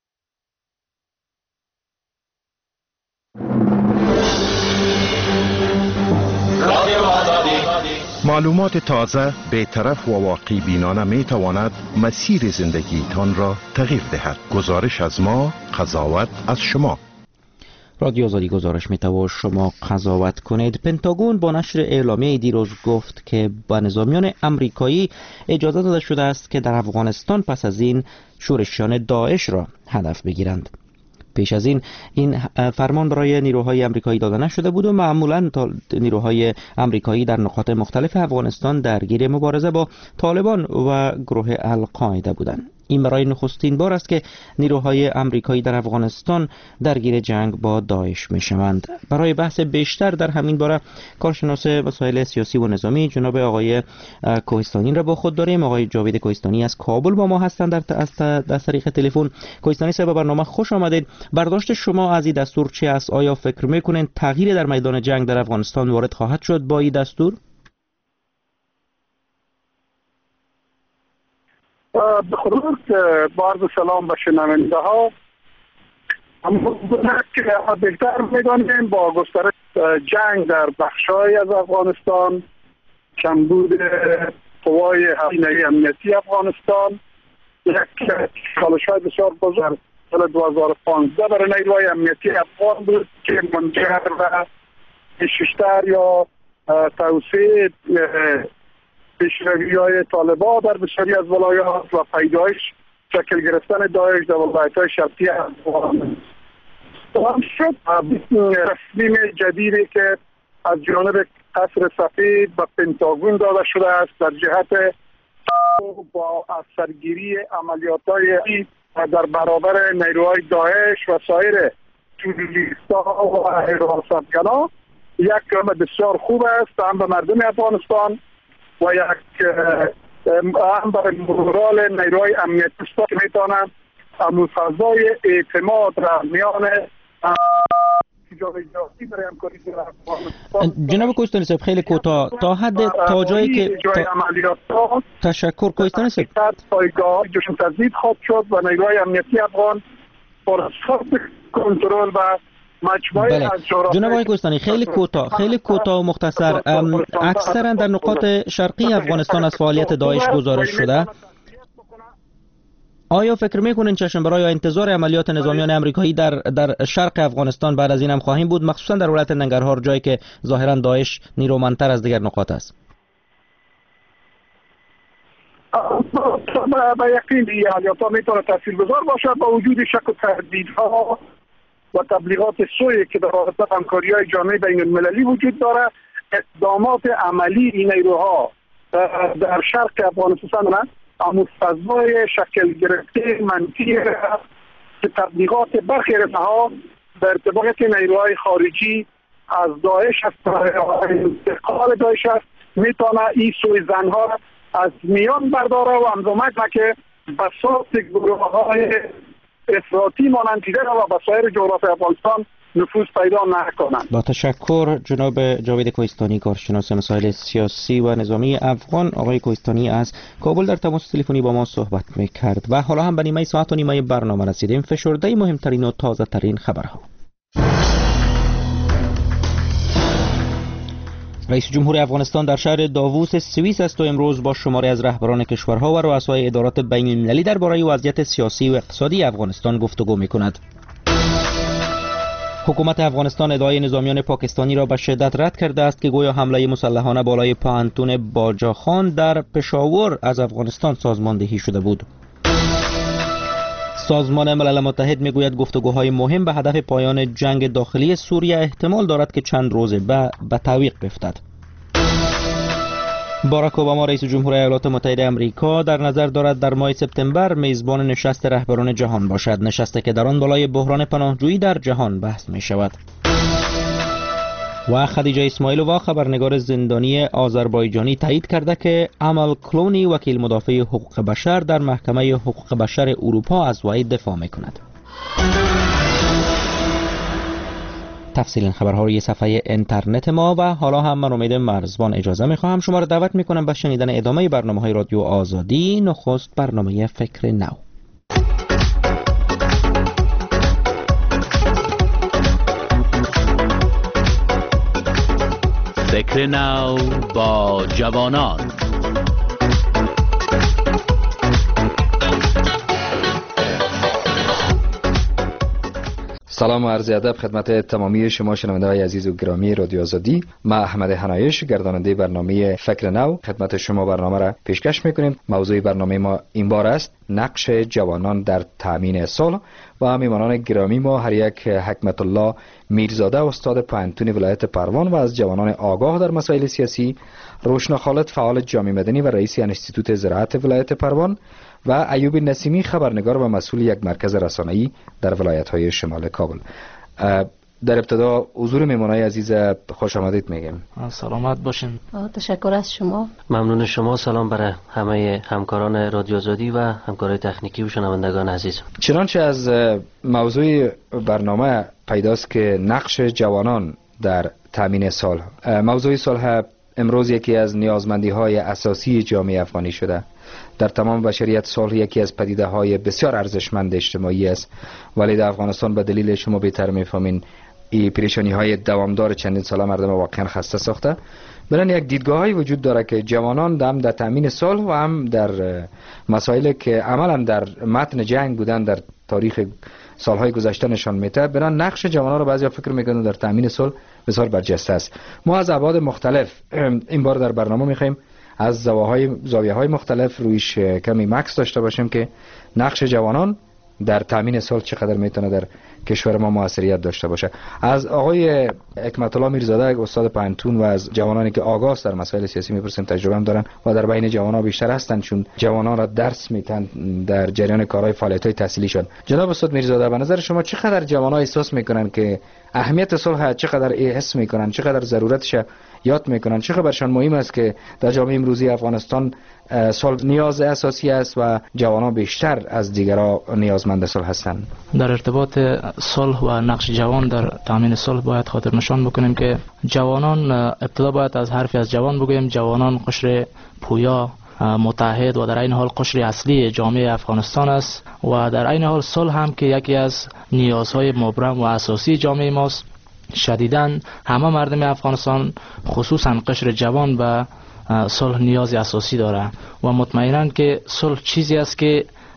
[SPEAKER 21] معلومات تازه، بی‌طرف و واقعی بینانه می تواند مسیر زندگیتان را تغییر دهد. گزارش از ما، قضاوت از شما.
[SPEAKER 1] رادیو آزادی گزارش می تواند شما قضاوت کنید. پنتاگون با نشر اعلامیه دیروز گفت که به نظامیان امریکایی اجازه داده شده است که در افغانستان پس از این شورشیان داعش را هدف بگیرند. پیش از این این فرمان برای نیروهای آمریکایی داده نشده بود و معمولا نیروهای آمریکایی در نقاط مختلف افغانستان درگیر مبارزه با طالبان و گروه القاعده بودند. این برای نخستین بار است که نیروهای آمریکایی در افغانستان درگیر جنگ با داعش می‌شوند. برای بحث بیشتر در همین باره کارشناس مسائل سیاسی و نظامی جناب آقای کوهستانی را با خود داریم. آقای جاوید کوهستانی از کابل با ما هستند در از طریق تلفن. کوهستانی صاحب به برنامه خوش آمدید. برداشت شما از این دستور چی است؟ آیا فکر می‌کنید تغییر در میدان جنگ در افغانستان وارد خواهد شد با این دستور؟
[SPEAKER 22] به خصوص با عرض سلام به شنونده ها. که بهتر می‌دانیم با گسترش جنگ در بخش‌های از افغانستان، کمبود قوای هزینه امنیتی افغانستان، یک چالش‌های بسیار بزرگ سال دو هزار و پانزده برای نیروهای امنیتی افغان بود که منجر به پیش‌رفت یا توسعه پیشروی‌های طالبان در بسیاری از ولایات و پیدایش شکل گرفتن داعش در ولایت‌های شرقی افغانستان شد. تصمیم جدیدی که از جانب قصر سفید به پنتاگون داده شده است در جهت با افسرگیری عملیات‌های در برابر نیروهای داعش و سایر تروریست‌ها و حراستگران یک کار بسیار خوب است هم به مردم افغانستان و یک هم برای مورال نیروهای امنیتی است که میتونن امو فضای اعتماد را میان
[SPEAKER 1] جناب کوهستانی صاحب خیلی کوتاه تا حد تا جایی که تا... تشکر کوهستانی صاحب
[SPEAKER 22] پایگاه جشن تزدید خواهد شد و نیروهای امنیتی افغان فرصت کنترل و
[SPEAKER 1] بله. جناب آقای کوهستانی خیلی کوتاه خیلی کوتاه و مختصر، اکثرا در نقاط شرقی افغانستان از فعالیت داعش گزارش شده. آیا فکر میکنین چشم برای انتظار عملیات نظامیان امریکایی در در شرق افغانستان بعد از این هم خواهیم بود، مخصوصا در ولایت ننگرهار جایی که ظاهرا داعش نیرومندتر از دیگر نقاط است؟
[SPEAKER 22] با یقین این عملیات ها میتونه تاثیرگذار باشه با وجود شک و تردیدها و تبلیغات سوی که در رابطه همکاری های جامعه بین المللی وجود داره. اقدامات عملی این نیروها در شرق افغانستان اما فضای شکل گرفته منفی که تبلیغات برخی رسانه‌ها در ارتباط نیروهای خارجی از داعش است، انتقال داعش است، میتونه این سوی زنها از میان برداره و همزمان که بساط گروه های افراطی مانند دیگر و بسایر جغرافی افغانستان نفوذ پیدا نکنند.
[SPEAKER 1] با تشکر جناب جاوید کوهستانی، کارشناس مسائل سیاسی و نظامی افغان. آقای کوهستانی از کابل در تماس تلفنی با ما صحبت می‌کرد. و حالا هم به نیمه ساعت و نیمه برنامه رسیدیم. فشرده مهمترین و تازه ترین خبرها. رئیس جمهور افغانستان در شهر داووس سوئیس است و امروز با شماری از رهبران کشورها و رؤسای ادارات بین المللی درباره وضعیت سیاسی و اقتصادی افغانستان گفتگو می‌کند. حکومت افغانستان ادعای نظامیان پاکستانی را به شدت رد کرده است که گویا حمله مسلحانه بالای پوهنتون باجاخان در پشاور از افغانستان سازماندهی شده بود. سازمان ملل متحد میگوید گفتگوهای مهم به هدف پایان جنگ داخلی سوریه احتمال دارد که چند روز به به تعویق بیفتد. باراک اوباما رئیس جمهور ایالات متحده آمریکا در نظر دارد در ماه سپتامبر میزبان نشست رهبران جهان باشد، نشستی که در آن بالای بحران پناهجویی در جهان بحث می شود. و خدیجه اسماعیلووا خبرنگار زندانی آذربایجانی تایید کرده که امل کلونی وکیل مدافع حقوق بشر در محکمه حقوق بشر اروپا از وی دفاع می کند. تفصیل خبرها روی صفحه اینترنت ما. و حالا هم من امید مرزبان اجازه میخواهم شما را دعوت میکنم به شنیدن ادامه برنامه های رادیو آزادی. نخست برنامه فکر نو.
[SPEAKER 2] فکر نو با جوانان.
[SPEAKER 3] سلام و عرض ادب خدمت تمامی شما شنونده های عزیز و گرامی رادیو آزادی. ما احمد حنایش گرداننده برنامه فکر نو خدمت شما برنامه را پیشکش میکنیم. موضوع برنامه ما این بار است نقش جوانان در تامین صلح و میهمانان گرامی ما هر یک حکمت الله میرزاده استاد پوهنتون ولایت پروان و از جوانان آگاه در مسائل سیاسی، روشنا خالد فعال جامعه مدنی و رئیس انستیتوت زراعت ولایت پروان و ایوب نسیمی خبرنگار و مسئول یک مرکز رسانه‌ای در ولایت‌های شمال کابل. در ابتدا حضور میهمانای عزیز خوش آمدید میگیم.
[SPEAKER 23] سلامت باشین.
[SPEAKER 24] تشکر از شما.
[SPEAKER 23] ممنون شما. سلام برای همه همکاران رادیو آزادی و همکارای تکنیکی و شنوندگان عزیز.
[SPEAKER 3] چنانچه از موضوع برنامه پیداست که نقش جوانان در تامین صلح. موضوع صلح امروز یکی از نیازمندی‌های اساسی جامعه افغانی شده. در تمام بشریت صلح یکی از پدیده‌های بسیار ارزشمند اجتماعی است، ولی در افغانستان به دلیل شما بهتر می‌فهمین این پریشانی‌های دوامدار چندین ساله مردم واقعا خسته ساخته. برای یک دیدگاهی وجود داره که جوانان هم در تامین صلح و هم در مسائلی که عملا در متن جنگ بودن در تاریخ سالهای گذشته نشان میده، برای نقش جوانان رو بعضی فکر میکنن در تامین صلح بسیار برجسته است. ما از ابعاد مختلف این بار در برنامه میخوایم از زواهای زاویه های مختلف رویش کمی مکس داشته باشیم که نقش جوانان در تامین صلح چقدر میتونه در کشور ما موثریت داشته باشه. از آقای حکمت الله میرزاده استاد پوهنتون و از جوانانی که آگاه در مسائل سیاسی میپرسیم، تجربه هم دارن و در بین جوانان بیشتر هستن چون جوانان را درس میتن در جریان کارهای فعالیت‌های تحصیلیشون. جناب استاد میرزاده، به نظر شما چقدر جوانان احساس میکنن که اهمیت صلح، چقدر حس میکنن، چقدر ضرورتش یاد میکنن، چقدر برشان مهم است که در جامعه امروزی افغانستان صلح نیاز اساسی است و جوانان بیشتر از دیگران نیازمند صلح هستند؟
[SPEAKER 23] در ارتباط صلح و نقش جوان در تامین صلح باید خاطر نشان بکنیم که جوانان، ابتدا باید از حرفی از جوان بگویم، جوانان قشر پویا، متحد و در این حال قشر اصلی جامعه افغانستان است و در این حال صلح هم که یکی از نیازهای مبرم و اساسی جامعه ماست. شدیداً همه مردم افغانستان خصوصاً قشر جوان به صلح نیاز اساسی داره و مطمئناً که صلح چیزی است که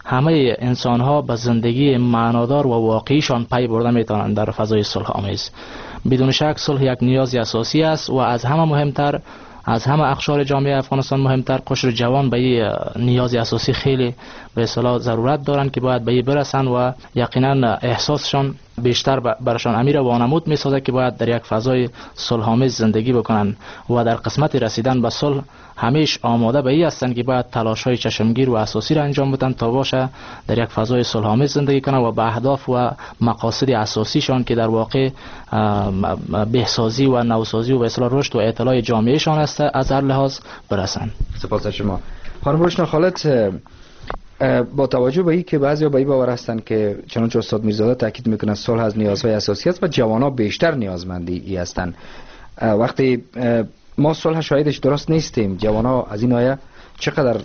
[SPEAKER 23] همه انسان ها به زندگی معنادار و واقعیشان پی برده میتونند در فضای صلح آمیز. بدون شک صلح یک نیاز اساسی است و از همه مهمتر، از همه اقشار جامعه افغانستان مهمتر، قشر جوان به این نیاز اساسی خیلی به اصطلاح ضرورت دارند که باید به این برسن و یقینا احساسشان بیشتر برشان امیر وانمود میسازه که باید در یک فضای صلح آمیز زندگی بکنن و در قسمت رسیدن به صلح همیش آماده به این هستند که باید تلاش‌های چشمگیر و اساسی را انجام بدن تا باشه در یک فضای صلح آمیز زندگی کنن و به اهداف و مقاصد اساسیشان که در واقع بهسازی و نوسازی و به اصطلاح رشد و اطلاع جامعهشان است از هر لحاظ برسن.
[SPEAKER 3] سپاس از شما. خانم روشنا خالد، با توجه به این که بعضیا به این باور هستند که چنانچه استاد میرزاده تاکید میکنن صلح از نیازهای اساسی است و جوانان بیشتر نیازمندی ای هستند، وقتی ما صلح شاهدش درست نیستیم، جوانان از این آیه چقدر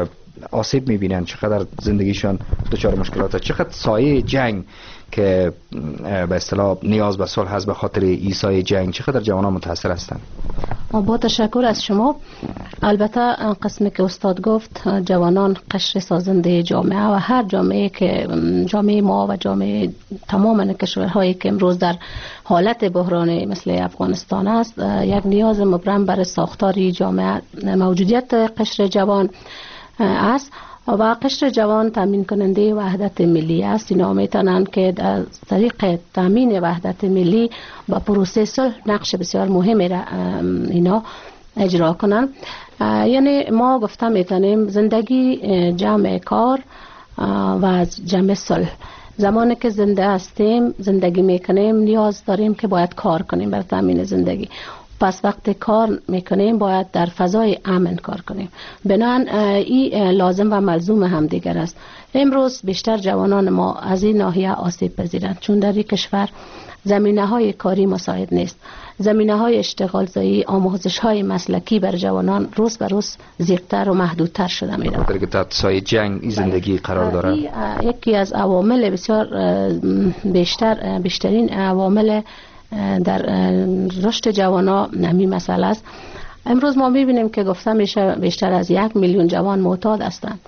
[SPEAKER 3] آسیب میبینن، چقدر زندگیشان دچار مشکلات است، چقدر سایه جنگ که به اصطلاح نیاز به صلح هست به خاطر ایسای جنگ، چقدر جوانان متاثر هستند؟
[SPEAKER 6] با تشکر از شما. البته قسمی که استاد گفت جوانان قشر سازنده جامعه و هر جامعه که جامعه ما و جامعه تمام کشورهایی که امروز در حالت بحرانی مثل افغانستان است یک نیاز مبرم برای ساختاری جامعه موجودیت قشر جوان است و قشر جوان تامین کننده وحدت ملی است. اینا میتونند که از طریق تامین وحدت ملی با پروسه صلح نقش بسیار مهمی را اینا اجرا کنند. یعنی ما گفته میتونیم زندگی جمع کار و از جمع صلح. زمانی که زنده هستیم زندگی میکنیم نیاز داریم که باید کار کنیم برای تامین زندگی. پس وقتی کار میکنیم باید در فضای امن کار کنیم. بنابراین این لازم و ملزوم هم دیگر است. امروز بیشتر جوانان ما از این ناحیه آسیب پذیرند چون در این کشور زمینه های کاری مساعد نیست. زمینه های اشتغال زایی، آموزش های مسلکی بر جوانان روز به روز زیرتر و محدودتر شده می رود.
[SPEAKER 3] در که تحت سایه جنگ این زندگی قرار داره.
[SPEAKER 6] یکی از عوامل بسیار بیشتر بیشترین عوامل در رشد جوانا همین مسئله است. امروز ما میبینیم که گفته میشه بیشتر از یک میلیون جوان معتاد هستند.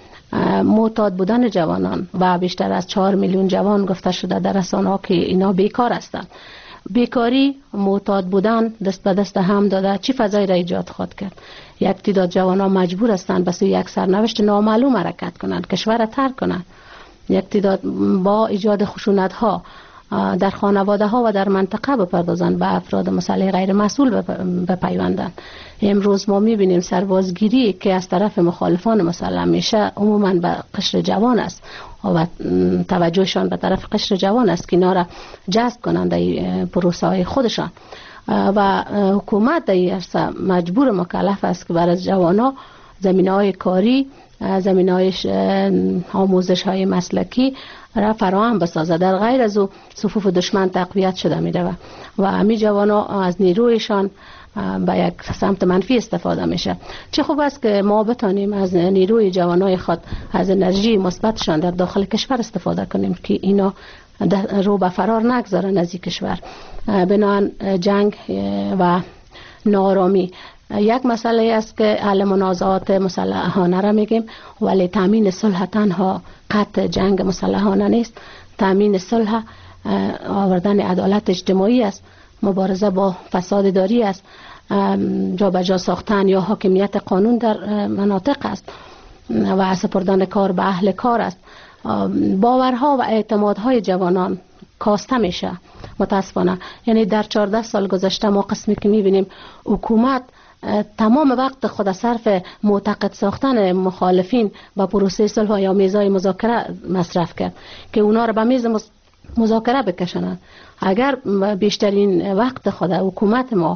[SPEAKER 6] معتاد بودن جوانان و بیشتر از چهار میلیون جوان گفته شده در رسانه‌ها که اینا بیکار هستند. بیکاری، معتاد بودن دست به دست هم داده چی فضایی را ایجاد خواهد کرد؟ یک تعداد جوانان مجبور هستند به سوی یک سرنوشت نامعلوم حرکت کنند، کشور را ترک کنند. یک تعداد با ایجاد خشونت ها در خانواده ها و در منطقه بپردازند، به افراد مسلح غیر مسئول بپیوندند. امروز ما میبینیم سربازگیری که از طرف مخالفان مسلح میشه عموما به قشر جوان است و توجهشان به طرف قشر جوان است که اینا را جذب کنند در پروسه های خودشان و حکومت در این عرصه مجبور مکلف است که برای جوانا زمینه های کاری، زمینه های آموزش های مسلکی را فراهم بسازد. در غیر از او صفوف دشمن تقویت شده می رود و همین جوانا از نیرویشان به یک سمت منفی استفاده میشه. چه خوب است که ما بتانیم از نیروی جوانای خود از انرژی مثبتشان در داخل کشور استفاده کنیم که اینا رو به فرار نگذارن از این کشور. بنابراین جنگ و نارامی یک مسئله است که حل منازعات مسلحانه را میگیم، ولی تامین صلح تنها قطع جنگ مسلحانه نیست. تامین صلح آوردن عدالت اجتماعی است، مبارزه با فساد داری است، جا به جا ساختن یا حاکمیت قانون در مناطق است و سپردن کار به اهل کار است. باورها و اعتمادهای جوانان کاسته میشه متاسفانه. یعنی در چهارده سال گذشته ما قسمی که میبینیم حکومت تمام وقت خود صرف معتقد ساختن مخالفین با پروسه صلح یا میزای مذاکره مصرف کرد که اونا رو به میز مذاکره بکشنن. اگر بیشترین وقت خود حکومت ما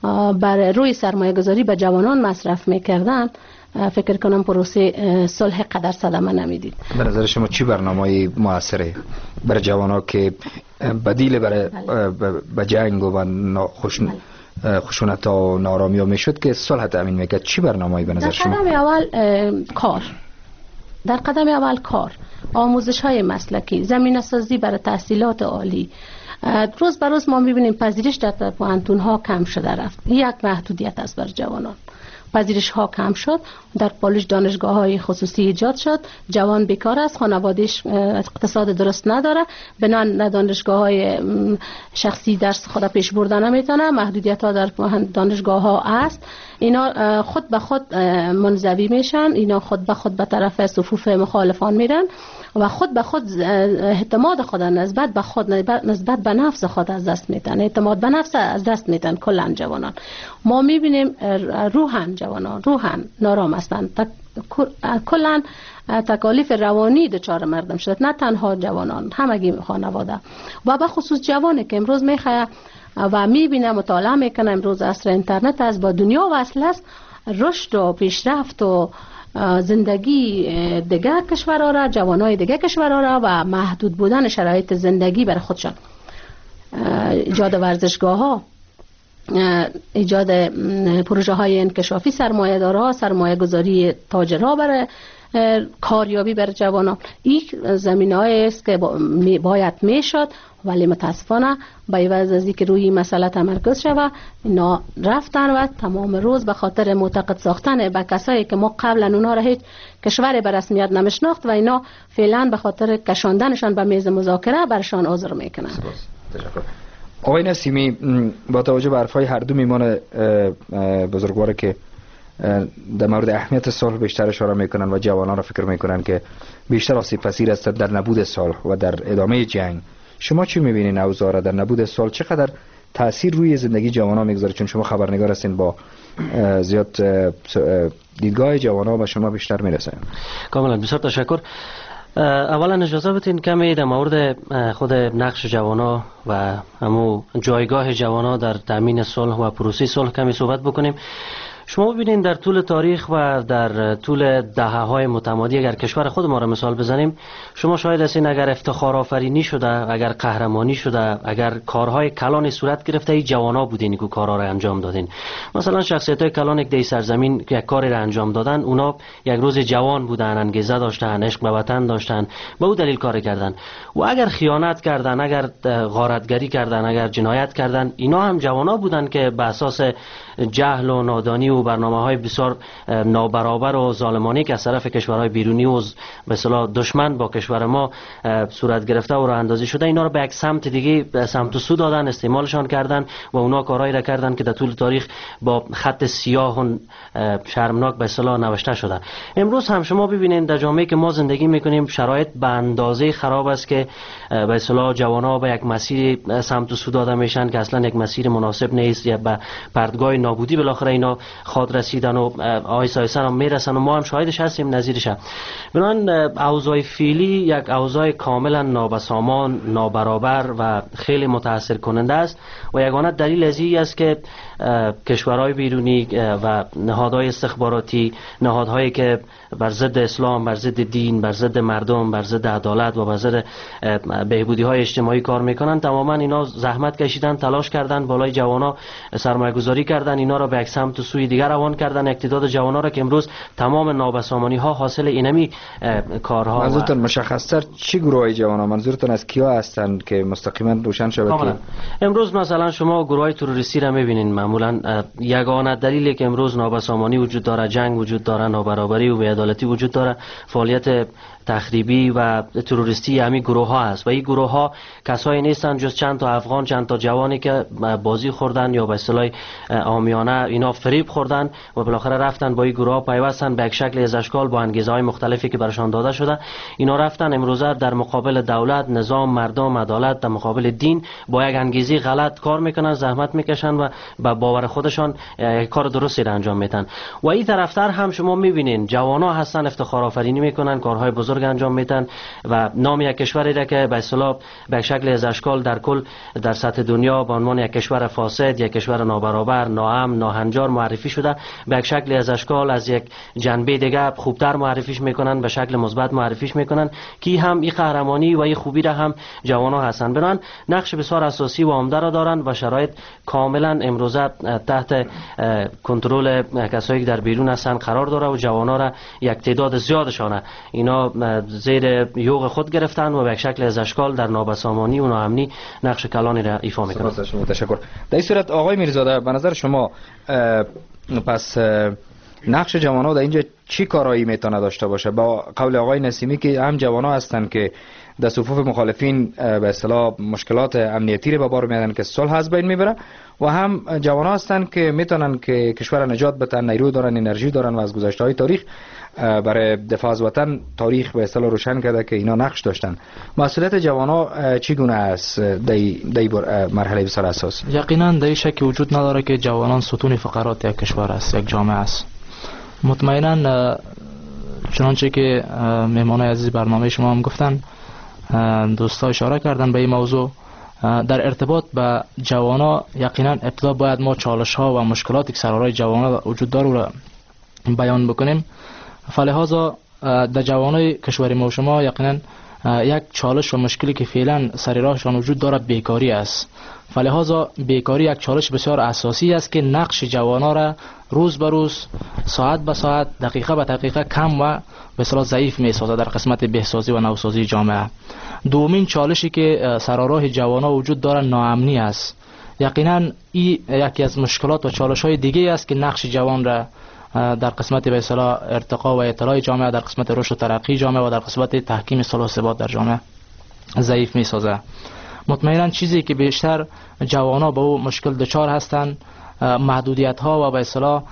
[SPEAKER 6] بر روی سرمایه گذاری به جوانان مصرف میکردن، فکر کنم پروسه صلح قدر صدمه نمیدید.
[SPEAKER 3] به نظر شما چی برنامه‌ای موثره برای جوانان که بدیل برای به جنگ و خوش خشونت و نارامی ها میشد که صلح تامین میکرد؟ چی برنامه‌ای به نظر شما؟
[SPEAKER 6] در قدم اول کار، در قدم اول کار، آموزش های مسلکی، زمینه سازی برای تحصیلات عالی. روز به روز ما میبینیم پذیرش در پوهنتون ها کم شده رفت. یک محدودیت است بر جوانان. پذیرش ها کم شد، در پالوش دانشگاه های خصوصی ایجاد شد، جوان بیکار است، خانوادهش اقتصاد درست نداره، بنا دانشگاه های شخصی درس خود پیش بردن نمیتونه، محدودیت ها در دانشگاه ها است. اینا خود به خود منزوی میشن، اینا خود به خود به طرف صفوف مخالفان میرن و خود به خود اعتماد خود نسبت به خود نسبت به نفس خود از دست میدن، اعتماد به نفس از دست میدن کلا جوانان. ما میبینیم روحن جوانان روحن نارام هستند، کلا تکالیف روانی دچار مردم شد، نه تنها جوانان، همگی خانواده و به خصوص جوانی که امروز میخواه و میبینه مطالعه میکنه امروز عصر اینترنت از با دنیا وصل است، رشد و پیشرفت و زندگی دیگه کشورها را، جوانای دیگه کشورها را و محدود بودن شرایط زندگی برای خودشان، ایجاد ورزشگاه ها، ایجاد پروژه های انکشافی، سرمایه دارها، سرمایه گذاری تاجرها برای کاریابی بر جوانان، این زمینه هایی است که باید میشد، ولی متاسفانه با عوض از اینکه روی مسئله تمرکز شود اینا رفتن و تمام روز به خاطر معتقد ساختن به کسایی که ما قبلا اونا را هیچ کشوری به رسمیت نمیشناخت و اینا فعلا به خاطر کشاندنشان به میز مذاکره برشان عذر میکنن.
[SPEAKER 3] تشکر. آقای نسیمی، با توجه به حرفای هر دو میمان بزرگوار که در مورد اهمیت صلح بیشتر اشاره میکنن و جوانان را فکر میکنن که بیشتر آسیب پذیر هستند در نبود صلح و در ادامه جنگ، شما چی میبینین اوضاع را در نبود صلح چقدر تاثیر روی زندگی جوانان میگذاره؟ چون شما خبرنگار هستین، با زیاد دیدگاه جوانان به شما بیشتر میرسه.
[SPEAKER 7] کاملا، بسیار تشکر. اولا اجازه بدین کمی در مورد خود نقش جوانا و همو جایگاه جوانا در تامین صلح و پروسه صلح کمی صحبت بکنیم. شما ببینید در طول تاریخ و در طول دهه‌های متمادی اگر کشور خود ما را مثال بزنیم، شما شاید هستین اگر افتخار آفرینی شده، اگر قهرمانی شده، اگر کارهای کلان صورت گرفته، ای جوانا بودین که کارها را انجام دادین. مثلا شخصیت‌های کلان که در سرزمین یک کاری را انجام دادن، اونا یک روز جوان بودن، انگیزه داشتن، عشق به وطن داشتن، به او دلیل کار کردن. و اگر خیانت کردن، اگر غارتگری کردن، اگر جنایت کردن، اینا هم جوانا بودن که به اساس جهل و نادانی و برنامه‌های بسیار نابرابر و ظالمانه که از طرف کشورهای بیرونی و به اصطلاح دشمن با کشور ما صورت گرفته و راه اندازی شده، اینا رو به یک سمت دیگه سمت و سو دادن، استعمالشان کردن و اونا کارهایی را کردن که در طول تاریخ با خط سیاه و شرمناک به اصطلاح نوشته شده. امروز هم شما ببینید در جامعه که ما زندگی میکنیم شرایط به اندازه خراب است که به اصطلاح جوان‌ها به یک مسیر سمت و سو داده میشن که اصلا یک مسیر مناسب نیست، یا به پردگاه نابودی بالاخره اینا خود رسیدن و آیسا آیسا هم میرسن و ما هم شاهدش هستیم، نظیرش هم. بنابراین اوضاع فعلی یک اوضاع کاملا نابسامان، نابرابر و خیلی متاثر کننده است و یگانه دلیل از این است که کشورهای بیرونی و نهادهای استخباراتی، نهادهایی که بر ضد اسلام، بر ضد دین، بر ضد مردم، بر ضد عدالت و بر ضد بهبودی های اجتماعی کار میکنن، تماما اینا زحمت کشیدن، تلاش کردن، بالای جوانا سرمایه گذاری کردن، اینا را به یک سمت و سوی دیگر روان کردن، اقتدار جوانا را که امروز تمام نابسامانی ها حاصل اینمی کارها.
[SPEAKER 3] منظورتون مشخص‌تر چی گروهای جوانا؟ منظورتون از کیا هستند که مستقیما روشن شود؟ که
[SPEAKER 7] امروز مثلا شما گروهای تروریستی را میبینین، معمولا یگانه دلیلی که امروز نابسامانی وجود داره، جنگ وجود داره، نابرابری و بی‌عدالتی وجود داره، فعالیت تخریبی و تروریستی همین گروه ها است و این گروه ها کسایی نیستند جز چند تا افغان، چند تا جوانی که بازی خوردن یا به اصطلاح عامیانه اینا فریب خوردن و بالاخره رفتن با این گروه ها پیوستن به یک شکل از اشکال با انگیزه های مختلفی که برشان داده شده. اینا رفتن امروزه در مقابل دولت، نظام، مردم، عدالت، در مقابل دین با یک انگیزه غلط کار میکنن، زحمت میکشن و با باور خودشان کار درستی را انجام میدن. و این طرفتر هم شما میبینین جوانا هستن، افتخار آفرینی میکنن، کارهای بزرگ انجام میدن و نام یک کشوری را که به اصطلاح به شکل از اشکال در کل در سطح دنیا به عنوان یک کشور فاسد، یک کشور نابرابر، ناامن، ناهنجار معرفی شده، به یک شکل از اشکال از یک جنبه دیگه خوبتر معرفیش میکنن، به شکل مثبت معرفیش میکنن که هم این قهرمانی و این خوبی را هم جوانا هستن. بنان نقش بسیار اساسی و عمده را دارن و شرایط کاملا امروزه تحت کنترل کسایی که در بیرون هستن قرار داره و جوانا را یک تعداد زیادشانه اینا زیر یوغ خود گرفتن و به یک شکل از اشکال در نابسامانی و ناامنی نقش کلانی را ایفا میکنن.
[SPEAKER 3] تشکر. در این صورت آقای میرزاده، به نظر شما پس نقش جوانان در اینجا چی کارایی میتونه داشته باشه؟ با قول آقای نسیمی که هم جوانان هستند که در صفوف مخالفین به اصطلاح مشکلات امنیتی رو به بار میارن که صلح از بین میبره، و هم جوانان هستند که میتونن که کشور نجات بدن، نیرو دارن، انرژی دارن و از گذشته های تاریخ برای دفاع از وطن تاریخ به اصطلاح روشن کرده که اینا نقش داشتن. مسئولیت جوانان چگونه است در در مرحله بسیار اساسی؟
[SPEAKER 23] یقینا در شکی وجود نداره که جوانان ستون فقرات یک کشور است، یک جامعه است. مطمئنا چنانچه که مهمانای عزیز برنامه شما هم گفتن، دوستا اشاره کردن به این موضوع، در ارتباط به جوانا یقینا ابتدا باید ما چالش ها و مشکلاتی که سرارای جوانا وجود داره را بیان بکنیم. فلهذا در جوانای کشور ما و شما یقینا یک چالش و مشکلی که فعلا سر راهشان وجود داره بیکاری است. فلهذا بیکاری یک چالش بسیار اساسی است که نقش جوانا را روز به روز، ساعت به ساعت، دقیقه به دقیقه کم و به اصطلاح ضعیف می‌سازد در قسمت بهسازی و نوسازی جامعه. دومین چالشی که سر راه جوانا وجود داره ناامنی است. یقینا این یکی از مشکلات و چالش‌های دیگه است که نقش جوان را در قسمت به اصطلاح ارتقا و اطلاع جامعه، در قسمت رشد و ترقی جامعه و در قسمت تحکیم صلح و ثبات در جامعه ضعیف می‌سازد. مطمئنا چیزی که بیشتر جوانا به او مشکل دچار هستند محدودیت ها و به اصطلاح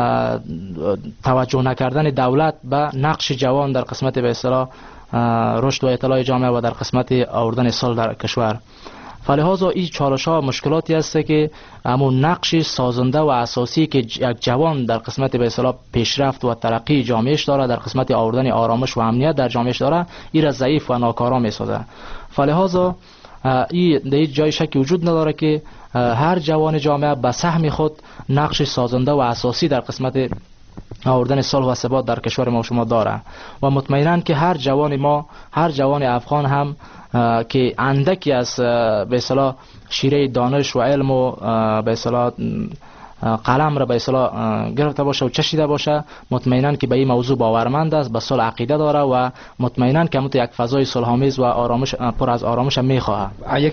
[SPEAKER 23] توجه نکردن دولت به نقش جوان در قسمت به اصطلاح رشد و اطلاع جامعه و در قسمت آوردن صلح در کشور. فلهذا این چالش ها مشکلاتی است که همون نقش سازنده و اساسی که یک جوان در قسمت به اصطلاح پیشرفت و ترقی جامعهش داره، در قسمت آوردن آرامش و امنیت در جامعهش داره، این را ضعیف و ناکارا میسازه. فلهذا این در این جای شکی وجود نداره که هر جوان جامعه به سهم خود نقش سازنده و اساسی در قسمت آوردن صلح و ثبات در کشور ما و شما داره و مطمئناً که هر جوان ما، هر جوان افغان هم که اندکی از به اصطلاح شیره دانش و علم و به اصطلاح قلم را به اصطلاح گرفته باشه و چشیده باشه، مطمئناً که به این موضوع باورمند است، به صلح عقیده داره و مطمئناً که مت یک فضای صلح‌آمیز و آرامش پر از آرامش میخواه.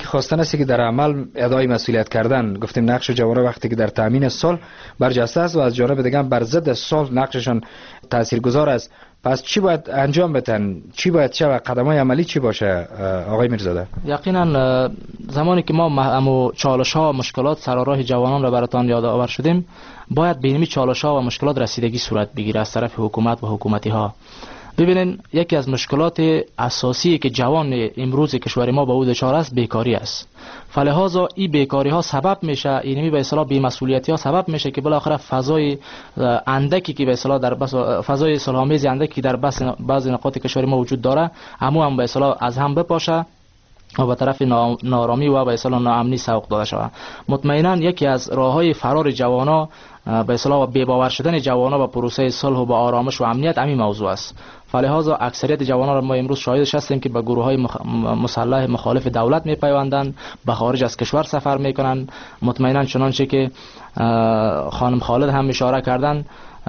[SPEAKER 23] یقینا زمانی که ما همو چالش‌ها و مشکلات سر راه جوانان را براتان یادآور شدیم، باید به این چالش‌ها و مشکلات رسیدگی صورت بگیره از طرف حکومت و حکومتی‌ها. ببینین یکی از مشکلات اساسی که جوان امروز کشور ما به او دچار است بیکاری است. فلهذا این بیکاری ها سبب میشه، اینمی به اصطلاح بی‌مسئولیتی ها سبب میشه که بالاخره فضای اندکی که به اصطلاح در بس فضای صلح‌آمیز اندکی در بس بعضی نقاط کشور ما وجود داره، همو هم به اصطلاح از هم بپاشه و به طرف نارامی و به اصطلاح ناامنی سوق داده شود. مطمئنا یکی از راههای فرار جوانا به اصطلاح بی باور شدن جوانا به پروسه صلح و به آرامش و امنیت همین موضوع است. فلهذا اکثریت جوانان را ما امروز شاهدش هستیم که به گروه‌های مسلح مخالف دولت میپیوندند، به خارج از کشور سفر میکنند. مطمئنا چنانچه که خانم خالد هم اشاره کردند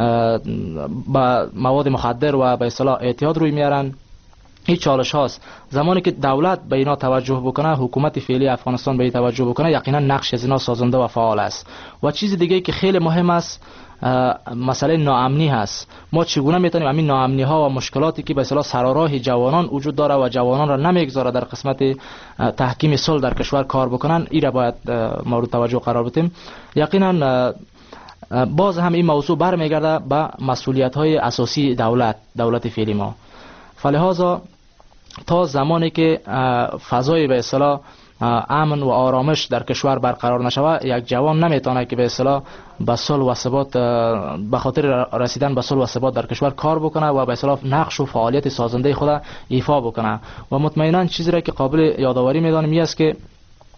[SPEAKER 23] با مواد مخدر و به اصطلاح اعتیاد روی میارن. این چالش هاست. زمانی که دولت به اینا توجه بکنه، حکومت فعلی افغانستان به این توجه بکنه، یقینا نقش از اینا سازنده و فعال است. و چیز دیگه که خیلی مهم است مسئله ناامنی هست. ما چگونه میتونیم همین ناامنی ها و مشکلاتی که به اصطلاح سرراه جوانان وجود داره و جوانان را نمیگذاره در قسمت تحکیم صلح در کشور کار بکنن، این را باید مورد توجه قرار بدیم. یقینا باز هم این موضوع برمیگرده به مسئولیت های اساسی دولت دولت فعلی ما. فلهذا تا زمانی که فضای به اصطلاح امن و آرامش در کشور برقرار نشود، یک جوان نمیتونه که به اصطلاح به صلح و ثبات به خاطر رسیدن به صلح و ثبات در کشور کار بکنه و به اصطلاح نقش و فعالیت سازنده خود ایفا بکنه. و مطمئنا چیزی را که قابل یادآوری میدانیم این است که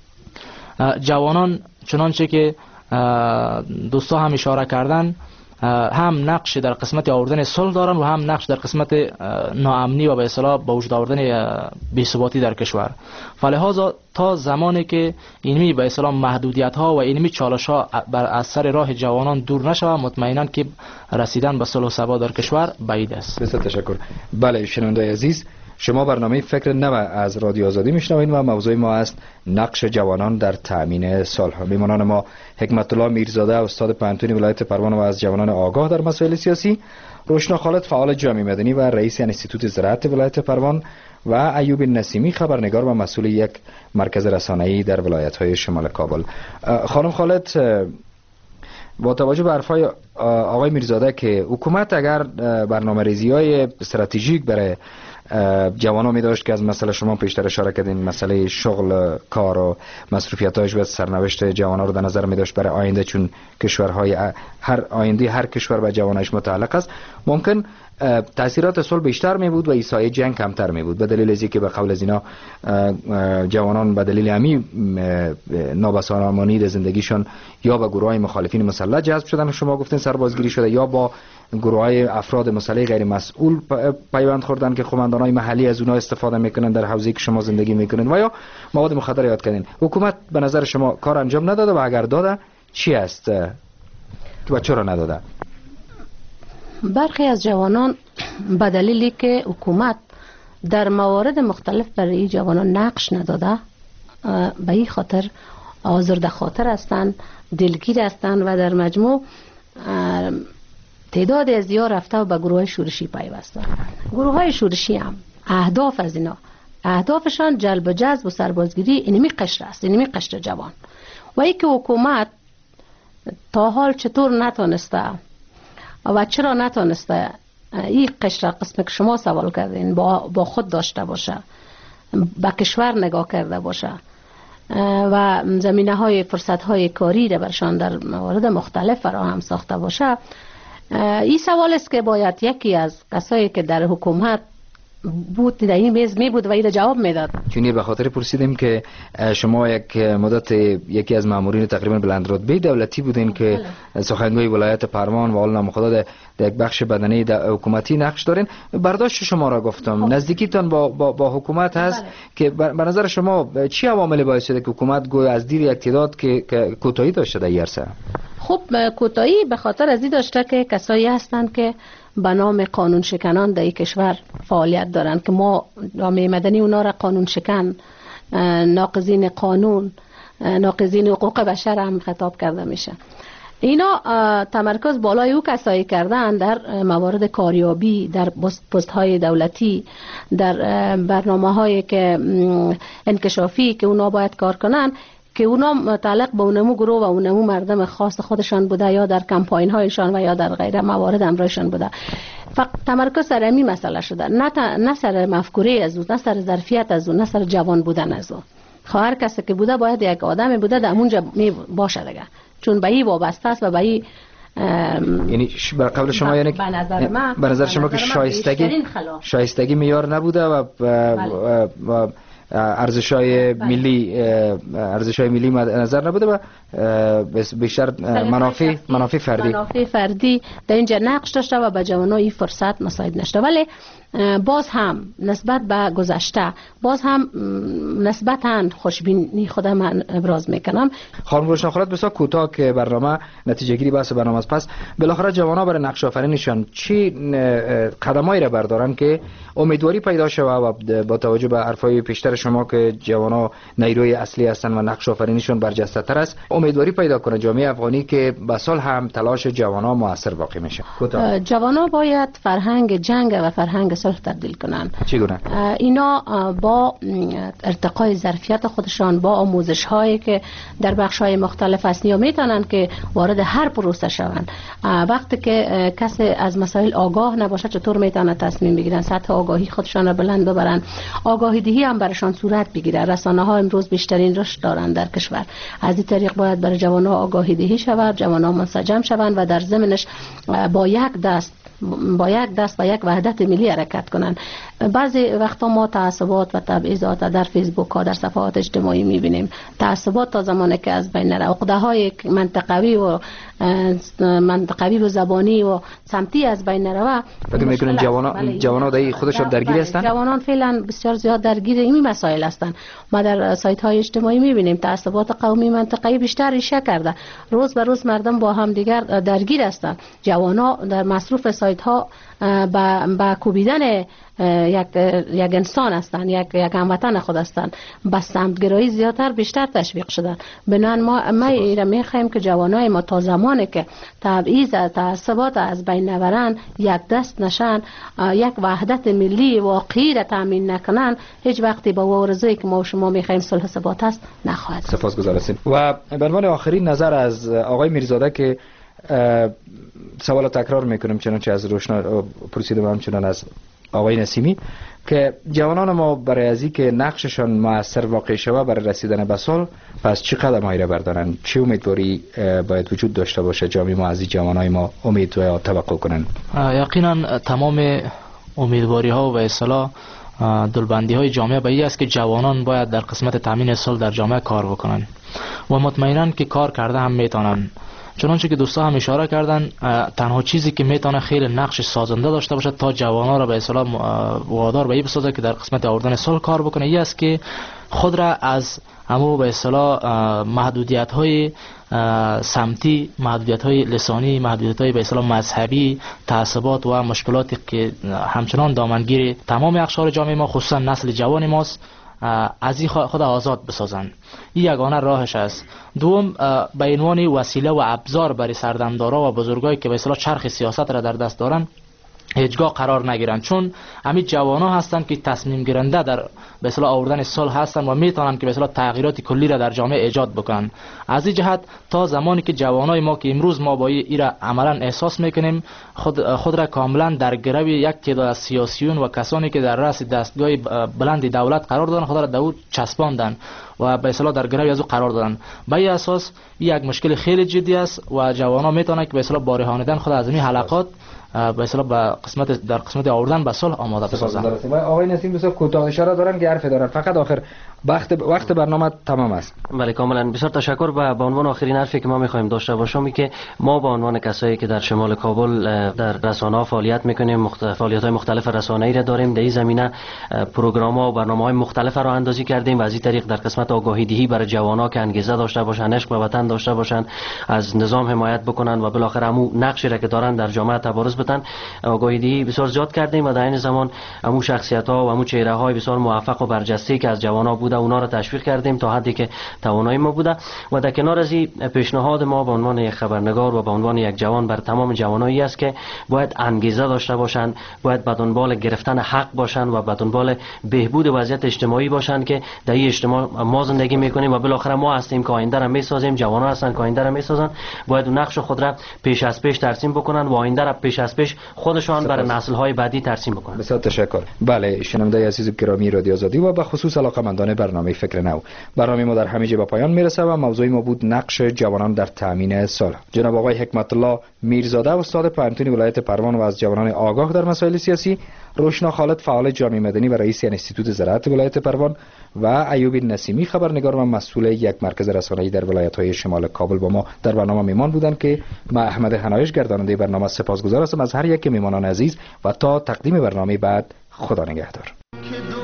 [SPEAKER 23] جوانان چنانچه که دوستا هم اشاره کردن هم نقش در قسمت آوردن صلح دارن و هم نقش در قسمت ناامنی و به اصطلاح به وجود آوردن بی‌ثباتی در کشور. فلهذا تا زمانی که اینمی به اصطلاح محدودیت ها و اینمی چالش ها بر از سر راه جوانان دور نشود، مطمئنا که رسیدن به صلح و ثبات در کشور بعید است.
[SPEAKER 3] بسیار تشکر. بله شنوندگان عزیز، شما برنامه فکر نو از رادیو آزادی میشنوید و موضوع ما است نقش جوانان در تامین صلح. میهمانان ما حکمت الله میرزاده استاد پانتون ولایت پروان و از جوانان آگاه در مسائل سیاسی، روشنا خالد فعال جامعه مدنی و رئیس انستیتوت زراعت ولایت پروان و ایوب نسیمی خبرنگار و مسئول یک مرکز رسانه‌ای در ولایت‌های شمال کابل. خانم خالد، با توجه به حرفای آقای میرزاده که حکومت اگر برنامه‌ریزی‌های استراتژیک برای جوانان می داشت که از مسئله شما پیشتر اشاره کردین، مسئله شغل، کار و مصروفیت‌هاش و سرنوشت جوانان رو در نظر می داشت برای آینده، چون کشورهای هر آینده هر کشور به جوانش متعلق است، ممکن تاثیرات صلح بیشتر می بود و ایسای جنگ کمتر می بود، به دلیل از اینکه به قبل از اینا جوانان به دلیل همین نابسامانی در زندگیشان یا به گروه‌های مخالفین مسلح جذب شدن، شما گفتین سربازگیری شده، یا با گروه‌های افراد مسلح غیر مسئول پیوند خوردن که قماندانای محلی از اونها استفاده میکنن در حوزه‌ای که شما زندگی میکنین، و یا مواد مخدر یاد کردین. حکومت به نظر شما کار انجام نداده و اگر داده چی است و چرا نداده؟
[SPEAKER 6] برخی از جوانان به دلیلی که حکومت در موارد مختلف برای جوانان نقش نداده به این خاطر آزرده خاطر هستند، دلگیر هستند و در مجموع تعداد از یا رفته و به گروه شورشی پیوسته. گروه های شورشی هم اهداف از اینا اهدافشان جلب و جذب و سربازگیری اینمی قشر است، اینمی قشر جوان. و ای که حکومت تا حال چطور نتونسته و چرا نتونسته این قشر قسم که شما سوال کردین با, با خود داشته باشه، به کشور نگاه کرده باشه و زمینه های فرصت های کاری را برشان در موارد مختلف فراهم ساخته باشه، این سوال است که باید یکی از کسایی که در حکومت بود در این میز می بود و این جواب میداد.
[SPEAKER 3] چون به خاطر پرسیدیم که شما یک مدت یکی از مامورین تقریبا بلند رتبه دولتی بودین که سخنگوی ولایت پروان و حالا خدا در یک بخش بدنی حکومتی نقش دارین. برداشت شما را گفتم، نزدیکیتان با, با, با حکومت هست بله. که به نظر شما چی عواملی باعث شده که حکومت گویا از دیر یک تعداد که کوتاهی داشته در عرصه؟
[SPEAKER 6] خب کوتاهی به خاطر از این داشته که کسایی هستند که به نام قانون شکنان در این کشور فعالیت دارند که ما جامعه مدنی اونا را قانون شکن، ناقضین قانون، ناقضین حقوق بشر هم خطاب کرده میشه. اینا تمرکز بالای او کسایی کردن در موارد کاریابی، در پست های دولتی، در برنامه هایی که انکشافی که اونا باید کار کنن، که اونا متعلق به اونمو گروه و اونمو مردم خاص خودشان بوده یا در کمپاین هایشان و یا در غیر موارد امرایشان بوده. فقط تمرکز سر این مسئله شده، نه تا نه سر مفکوره از او، نه سر ظرفیت از او، نه سر جوان بودن از او. هر کسی که بوده باید یک آدم بوده در اونجا می باشه دیگه، چون به این وابسته است و به این
[SPEAKER 3] یعنی قبل شما یعنی
[SPEAKER 6] به نظر من
[SPEAKER 3] به نظر شما که شایستگی شایستگی معیار نبوده و, و, و ارزش‌های ملی ارزش‌های ملی نظر نبوده و بیشتر منافع منافع فردی
[SPEAKER 6] منافع فردی در اینجا نقش داشته و به جوانان این فرصت مساعد نشده. ولی باز هم نسبت به گذشته باز هم نسبتاً خوشبینی خودم من ابراز میکنم.
[SPEAKER 3] خانم روشنا خالد، بسیار کوتاه که برنامه نتیجه گیری بحث برنامه است، پس بالاخره جوانان برای نقش آفرینشان چی قدمایی را بردارن که امیدواری پیدا شود و با توجه به حرفای پیشتر شما که جوانان نیروی اصلی هستند و نقش آفرینشون برجسته تر است، امیدواری پیدا کنه جامعه افغانی که به صلح هم تلاش جوانان موثر واقع میشه؟
[SPEAKER 6] جوانان باید فرهنگ جنگ و فرهنگ صلح تبدیل کنن.
[SPEAKER 3] چگونه؟
[SPEAKER 6] اینا با ارتقای ظرفیت خودشان، با آموزش هایی که در بخش های مختلف است یا میتونن که وارد هر پروسه شوند. وقتی که کسی از مسائل آگاه نباشه چطور میتونه تصمیم بگیرن؟ سطح آگاهی خودشان را بلند ببرن، آگاهی دهی هم برشان صورت بگیره. رسانه ها امروز بیشترین رشد دارند در کشور، از این طریق باید برای جوانان آگاهی دهی شود، جوانان منسجم شوند و در ضمنش با یک دست با یک دست و یک وحدت ملی حرکت کنند. بعضی وقتا ما تعصبات و تبعیضات در فیسبوک ها در صفحات اجتماعی میبینیم. تعصبات تا زمانی که از بین نره، عقده های منطقوی و منطقوی و زبانی و سمتی از بین نره،
[SPEAKER 3] فکر میکنن جوانان جوانان دایی خودشون درگیر هستن؟
[SPEAKER 6] جوانان فعلا بسیار زیاد درگیر این مسائل هستند. ما در سایت های اجتماعی میبینیم تعصبات قومی منطقه‌ای بیشتر ریشه کرده. روز به روز مردم با هم دیگر درگیر هستند. جوانان در مصروف سایت ها با کوبیدن یک یک انسان هستند، یک یک هموطن خود هستند، به سمتگرایی زیادتر بیشتر تشویق شدن. بنابراین ما ما ایره میخوایم که جوانای ما تا زمانی که تبعیض تعصبات از بین نبرند، یک دست نشن، یک وحدت ملی واقعی را تامین نکنن، هیچ وقتی با آرزویی که ما و شما میخوایم صلح ثبات است نخواهد.
[SPEAKER 3] سپاسگزار هستیم. و به عنوان آخرین نظر از آقای میرزاده که سوال تکرار میکنم چنانچه از روشنا پرسیدم همچنان از آقای نسیمی که جوانان ما برای ازی که نقششان موثر واقع شود برای رسیدن به صلح پس چه قدم‌هایی را بردارن، چه امیدواری باید وجود داشته باشه جامعه ما از جوانای ما امید و توقع کنن؟
[SPEAKER 23] یقینا تمام امیدواری ها و اصلاح دلبندی های جامعه به این است که جوانان باید در قسمت تامین صلح در جامعه کار بکنن و مطمئناً که کار کرده هم میتونن. چنانچه که دوستا هم اشاره کردن، تنها چیزی که میتونه خیلی نقش سازنده داشته باشه تا جوانا را به اصطلاح وادار به این بسازه که در قسمت آوردن صلح کار بکنه، این است که خود را از همو به اصطلاح محدودیت های سمتی، محدودیت های لسانی، محدودیت های به اصطلاح مذهبی، تعصبات و مشکلاتی که همچنان دامنگیر تمام اقشار جامعه ما خصوصا نسل جوان ماست از این خود آزاد بسازند. این یگانه راهش است. دوم، به عنوان وسیله و ابزار برای سردمدارا و بزرگایی که به اصطلاح چرخ سیاست را در دست دارن هیچگاه قرار نگیرن، چون همین جوانا هستند که تصمیم گیرنده در به اصطلاح آوردن صلح هستند و میتونن که به اصطلاح تغییرات کلی را در جامعه ایجاد بکنن. از این جهت تا زمانی که جوانای ما که امروز ما با این را عملا احساس میکنیم خود خود را کاملا در گرو یک تعداد از سیاسیون و کسانی که در رأس دستگاه بلند دولت قرار دارن خود را داود چسباندن و به اصطلاح در گروی از او قرار دادن. به این اساس یک مشکل خیلی جدی است و جوانا میتونن که به اصطلاح با رهانیدن خود از این حلقات به اصطلاح به قسمت در قسمت آوردن به صلح آماده بسازن.
[SPEAKER 3] آقای نسیم بسیار کوتاه اشاره دارن که حرف دارن، فقط آخر وقت وقت برنامه تمام است.
[SPEAKER 7] بله کاملا. بسیار تشکر. و به عنوان آخرین حرفی که ما میخوایم داشته باشیم این که ما به عنوان کسایی که در شمال کابل در رسانه‌ها فعالیت میکنیم، مختلف فعالیت‌های مختلف رسانه‌ای را داریم، در این زمینه پروگرام‌ها و برنامه‌های مختلف را اندازی کردیم و از این طریق در قسمت آگاهی دهی برای جوانان که انگیزه داشته باشن، عشق به وطن داشته باشن، از نظام حمایت بکنن و بالاخره همون نقشی را که دارن در جامعه تبارز بدن آگاهی دهی بسیار زیاد کردیم و در این زمان همون شخصیت‌ها و همون چهره‌های بسیار موفق و برجسته که از جوانان بوده اونا را تشویق کردیم تا حدی که توانایی ما بوده. و در کنار از این پیشنهاد ما به عنوان یک خبرنگار و به عنوان یک جوان بر تمام جوانایی است که باید انگیزه داشته باشند، باید به دنبال گرفتن حق باشند و به دنبال بهبود وضعیت اجتماعی باشند که در این اجتماع ما زندگی میکنیم و بالاخره ما هستیم که آینده را میسازیم، جوانان هستند که آینده را میسازن. باید نقش خود را پیش از پیش ترسیم بکنن و آینده را پیش از پیش خودشان برای نسل‌های بعدی ترسیم بکنن.
[SPEAKER 3] بسیار تشکر. بله شنونده عزیز گرامی رادیو آزادی و به خصوص علاقه‌مندان برنامه فکر نو، برنامه ما در همه جا به پایان میرسه و موضوع ما بود نقش جوانان در تامین صلح. جناب آقای حکمت الله میرزاده استاد پانتون ولایت پروان و از جوانان آگاه در مسائل سیاسی، روشنا خالد فعال جامعه مدنی و رئیس انستیتوت زراعت ولایت پروان و ایوب نسیمی خبرنگار و مسئول یک مرکز رسانه‌ای در ولایت‌های شمال کابل با ما در برنامه میمان بودند که ما احمد حنایش گرداننده برنامه سپاسگزار هستم از هر یک میمانان عزیز و تا تقدیم برنامه بعد خدا نگهدار.